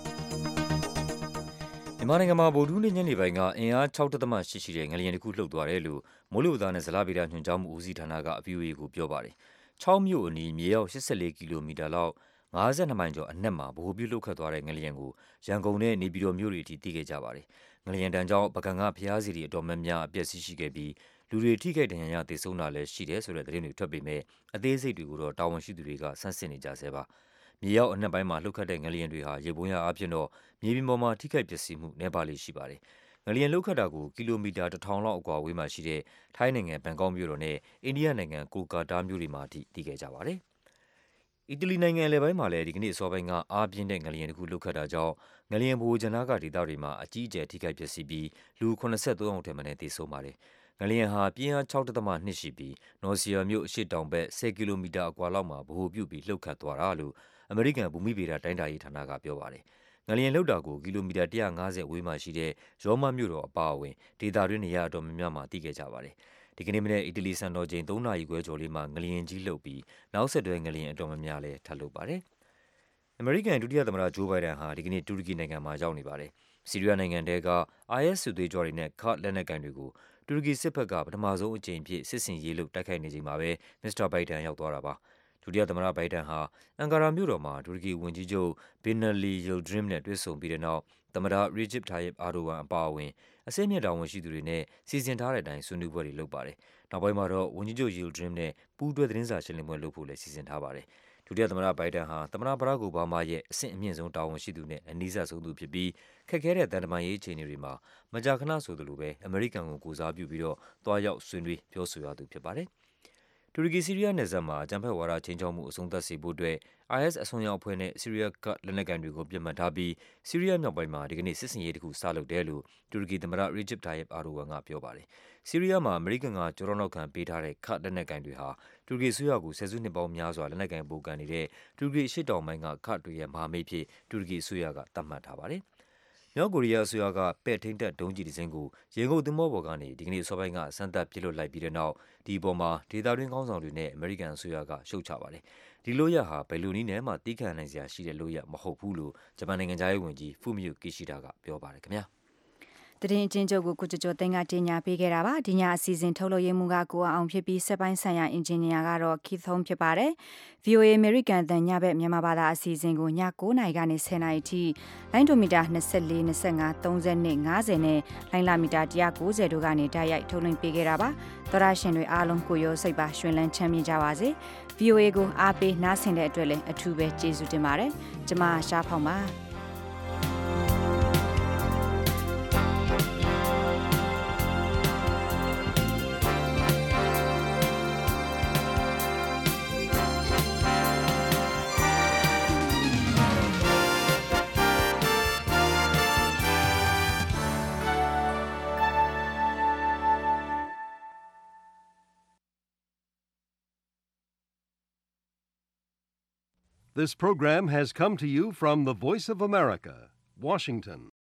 မြန်မာနိုင်ငံမှာဗုဒ္ဓဟူးနေ့ညနေပိုင်းကအင်အား 6.8 ရှိတဲ့ငလျင်တစ်ခုလှုပ်သွားတယ်လို့မိုးလေဝသနဲ့ဇလဗေဒညွှန်ကြားမှုဦးစီးဌာနက VOA ကိုပြောပါတယ်။6မြို့အနီးမြေရောက်84ကီလိုမီတာလောက်52မိုင်ကျော်အနက်မှာဗဟိုပြုလှုပ်ခတ်သွားတဲ့ငလျင်ကိုရန်ကုန်နဲ့နေပြည်တော်မြို့တွေအထိသိခဲ့ကြပါတယ်။ငလျင်တန်းကြောင့်ပကံကဖျားစီတွေအတော်များများအပျက်စီးရှိခဲ့ပြီးလူတွေထိခိုက်ဒဏ်ရာရသေဆုံးတာလည်းရှိတယ်ဆိုတဲ့သတင်းတွေထွက်ပေမဲ့အသေးစိတ်တွေကိုတော့တာဝန်ရှိသူတွေကဆန်းစစ်နေကြဆဲပါ။မြေရောက်အနှက်ပိုင်းမှာလှုပ်ခတ်တဲ့ငလျင်တွေဟာရေပုံးရအဖြစ်တော့မြေပြင်ပေါ်မှာထိခိုက်ပျက်စီးမှုနည်းပါးလေးရှိပါတယ်။ငလျင်လှုပ်ခတ်တာကိုကီလိုမီတာ1000လောက်အကွာအဝေးမှာရှိတဲ့ထိုင်းနိုင်ငံဘန်ကောက်မြို့တော်နဲ့အိန္ဒိယနိုင်ငံကိုကာတာမြို့တွေမှာသိခဲ့ကြပါတယ်။အီတလီနိုင်ငံလယ်ပိုင်းမှာလည်းဒီကနေ့အစောပိုင်းကအားပြင်းတဲ့ငလျင်တစ်ခုလှုပ်ခတ်တာကြောင့်ငလျင်ဗဟိုဂျနာကဒေသတွေမှာအကြီးအကျယ်ထိခိုက်ပျက်စီးပြီးလူ83ယောက်ထက်မနည်းသေဆုံးပါတယ်။ငလျင်ဟာပြင်းအား 6.2 ရှိပြီးနော်စီယာမြို့အရှေ့တောင်ဘက်10ကီလိုမီတာအကွာလောက်မှာဗဟိုပြုပြီးလှုပ်ခတ်သွားတာလို့အမေရိကန်ဘူမိဗေဒတိုင်းတာရေးဌာနကပြောပါတယ်။ငလျင်လှုပ်တာကိုကီလိုမီတာ150ဝေးမှရှိတဲ့ရောမမြို့တော်အပါအဝင်ဒေသတွင်းနေရာအတော်များများမှာသိခဲ့ကြပါတယ်။ဒီကနေ့မနေ့အီတလီစံတော်ချိန်3နာရီခွဲကျော်လေးမှာငလျင်ကြီးလှုပ်ပြီးနောက်ဆက်တွဲငလျင်အတော်များများလည်းထပ်လှုပ်ပါတယ်။အမေရိကန်ဒုတိယသမ္မတဂျိုးဘိုင်ဒန်ဟာဒီကနေ့တူရကီနိုင်ငံမှာရောက်နေပါတယ်။ဆီးရီးယားနိုင်ငံတဲက IS စစ်သွေးကြွတွေနဲ့ကာ့ဒ်လက်နက်ကိုင်တွေကိုတူရကီစစ်ဘက်ကပထမဆုံးအကြိမ်အဖြစ်စစ်ဆင်ရေးလုပ်တိုက်ခိုက်နေချိန်မှာပဲမစ္စတာဘိုင်ဒန်ရောက်သွားတာပါ။ဒုတိယသမ္မတဘိုင်ဒန်ဟာအန်ကာရာမြို့တော်မှာတူရကီဝန်ကြီးချုပ်ဘင်နယ်လီယိုလ်ဒရင်နဲ့တွေ့ဆုံပြီးတဲ့နောက်သမ္မတရီဂျစ်တာယစ်အာဒိုဝမ်အပါအဝင်အစိမ့်မြင့်တာဝန်ရှိသူတွေနဲ့စီစဉ်ထားတဲ့အတိုင်းဆွေးနွေးပွဲတွေလုပ်ပါတယ်။နောက်ပိုင်းမှာတော့ဝန်ကြီးချုပ်ယိုလ်ဒရင်နဲ့ပူးတွဲသတင်းစာရှင်းလင်းပွဲလုပ်ဖို့လည်းစီစဉ်ထားပါတယ်။ဒုတိယသမ္မတဘိုင်ဒန်ဟာသမ္မတဘရာ့ခ် အိုဘားမားရဲ့အဆင့်အမြင့်ဆုံးတာဝန်ရှိသူနဲ့အနီးစပ်ဆုံးသူဖြစ်ပြီးခက်ခဲတဲ့တန်တမာရေးအခြေအနေတွေမှာမကြာခဏဆိုသလိုပဲအမေရိကန်ကိုကိုစားပြုပြီးတော့တွားရောက်ဆွေးနွေးပြောဆိုရသူဖြစ်ပါတယ်။တူရကီ-ဆီးရီးယားနယ်စပ်မှာအကြမ်းဖက်ဝါဒခြိမ်းခြောက်မှုအဆုံးသတ်စေဖို့အတွက် IS အစွန်းရောက်အဖွဲ့နဲ့ဆီးရီးယားကာ့ဒ်လက်နက်ကိုင်တွေကိုပြစ်မှတ်ထားပြီးဆီးရီးယားမြောက်ပိုင်းမှာဒီကနေ့စစ်ဆင်ရေးတစ်ခုစလုပ်တယ်လို့တူရကီသမ္မတရီဂျစ်တာယစ်အာဒိုဝမ်ကပြောပါတယ်။ဆီးရီးယားမှာအမေရိကန်ကကျောထောက်နောက်ခံပေးထားတဲ့ကာ့ဒ်လက်နက်ကိုင်တွေဟာတူရကီအစိုးရကိုဆယ်စုနှစ်ပေါင်းများစွာလက်နက်ကိုင်ပုန်ကန်နေတဲ့တူရကီအရှေ့တောင်ပိုင်းကကာ့ဒ်တွေရဲ့မဟာမိတ်ဖြစ်တူရကီအစိုးရကသတ်မှတ်ထားပါတယ်။မြောက်ကိုရီးယားအစိုးရကပဲ့ထိန်းတပ်ဒုံးကျည်တစ်စင်းကိုရေငုပ်သင်္ဘောပေါ်ကနေဒီကနေ့အစောပိုင်းကစမ်းသပ်ပစ်လွှတ်လိုက်ပြီးတဲ့နောက်ဒီအပေါ်မှာဒေသတွင်းခေါင်းဆောင်တွေနဲ့အမေရိကန်အစိုးရကရှုတ်ချပါတယ်။ဒီလုပ်ရပ်ဟာဘယ်လိုနည်းနဲ့မှသီးခံနိုင်စရာရှိတဲ့လုပ်ရပ်မဟုတ်ဘူးလို့ဂျပန်နိုင်ငံခြားရေးဝန်ကြီးဖူမီယိုကီရှိဒါကပြောပါတယ်ခင်ဗျာ။သတင်းအကျဉ်းချုပ်ကိုကျော်သိန်းကတင်ညာပေးခဲ့တာပါဒီညအစီအစဉ်ထုတ်လုပ်ရေးမှူးကကိုအောင်ဖြစ်ပြီးစက်ပိုင်းဆိုင်ရာအင်ဂျင်နီယာကတော့ Keith Home ဖြစ်ပါတယ် VOA American တန်ညဘက်မြန်မာဘာသာအစီအစဉ်ကိုည9:00နာရီကနေ10:00နာရီထိလိုင်းဒိုမီတာ24 25 30နဲ့50နဲ့လိုင်းလာမီတာ190တို့ကနေတိုက်ရိုက်ထုတ်လွှင့်ပေးခဲ့တာပါသောရရှင်တွေအားလုံးကိုရောစိတ်ပါရွှင်လန်းချမ်းမြေ့ကြပါစေ VOA ကိုအားပေးနားဆင်တဲ့အတွက်လည်းအထူးပဲကျေးဇူးတင်ပါတယ်ကျွန်မရှားဖောင်ပါ This program has come to you from the Voice of America, Washington.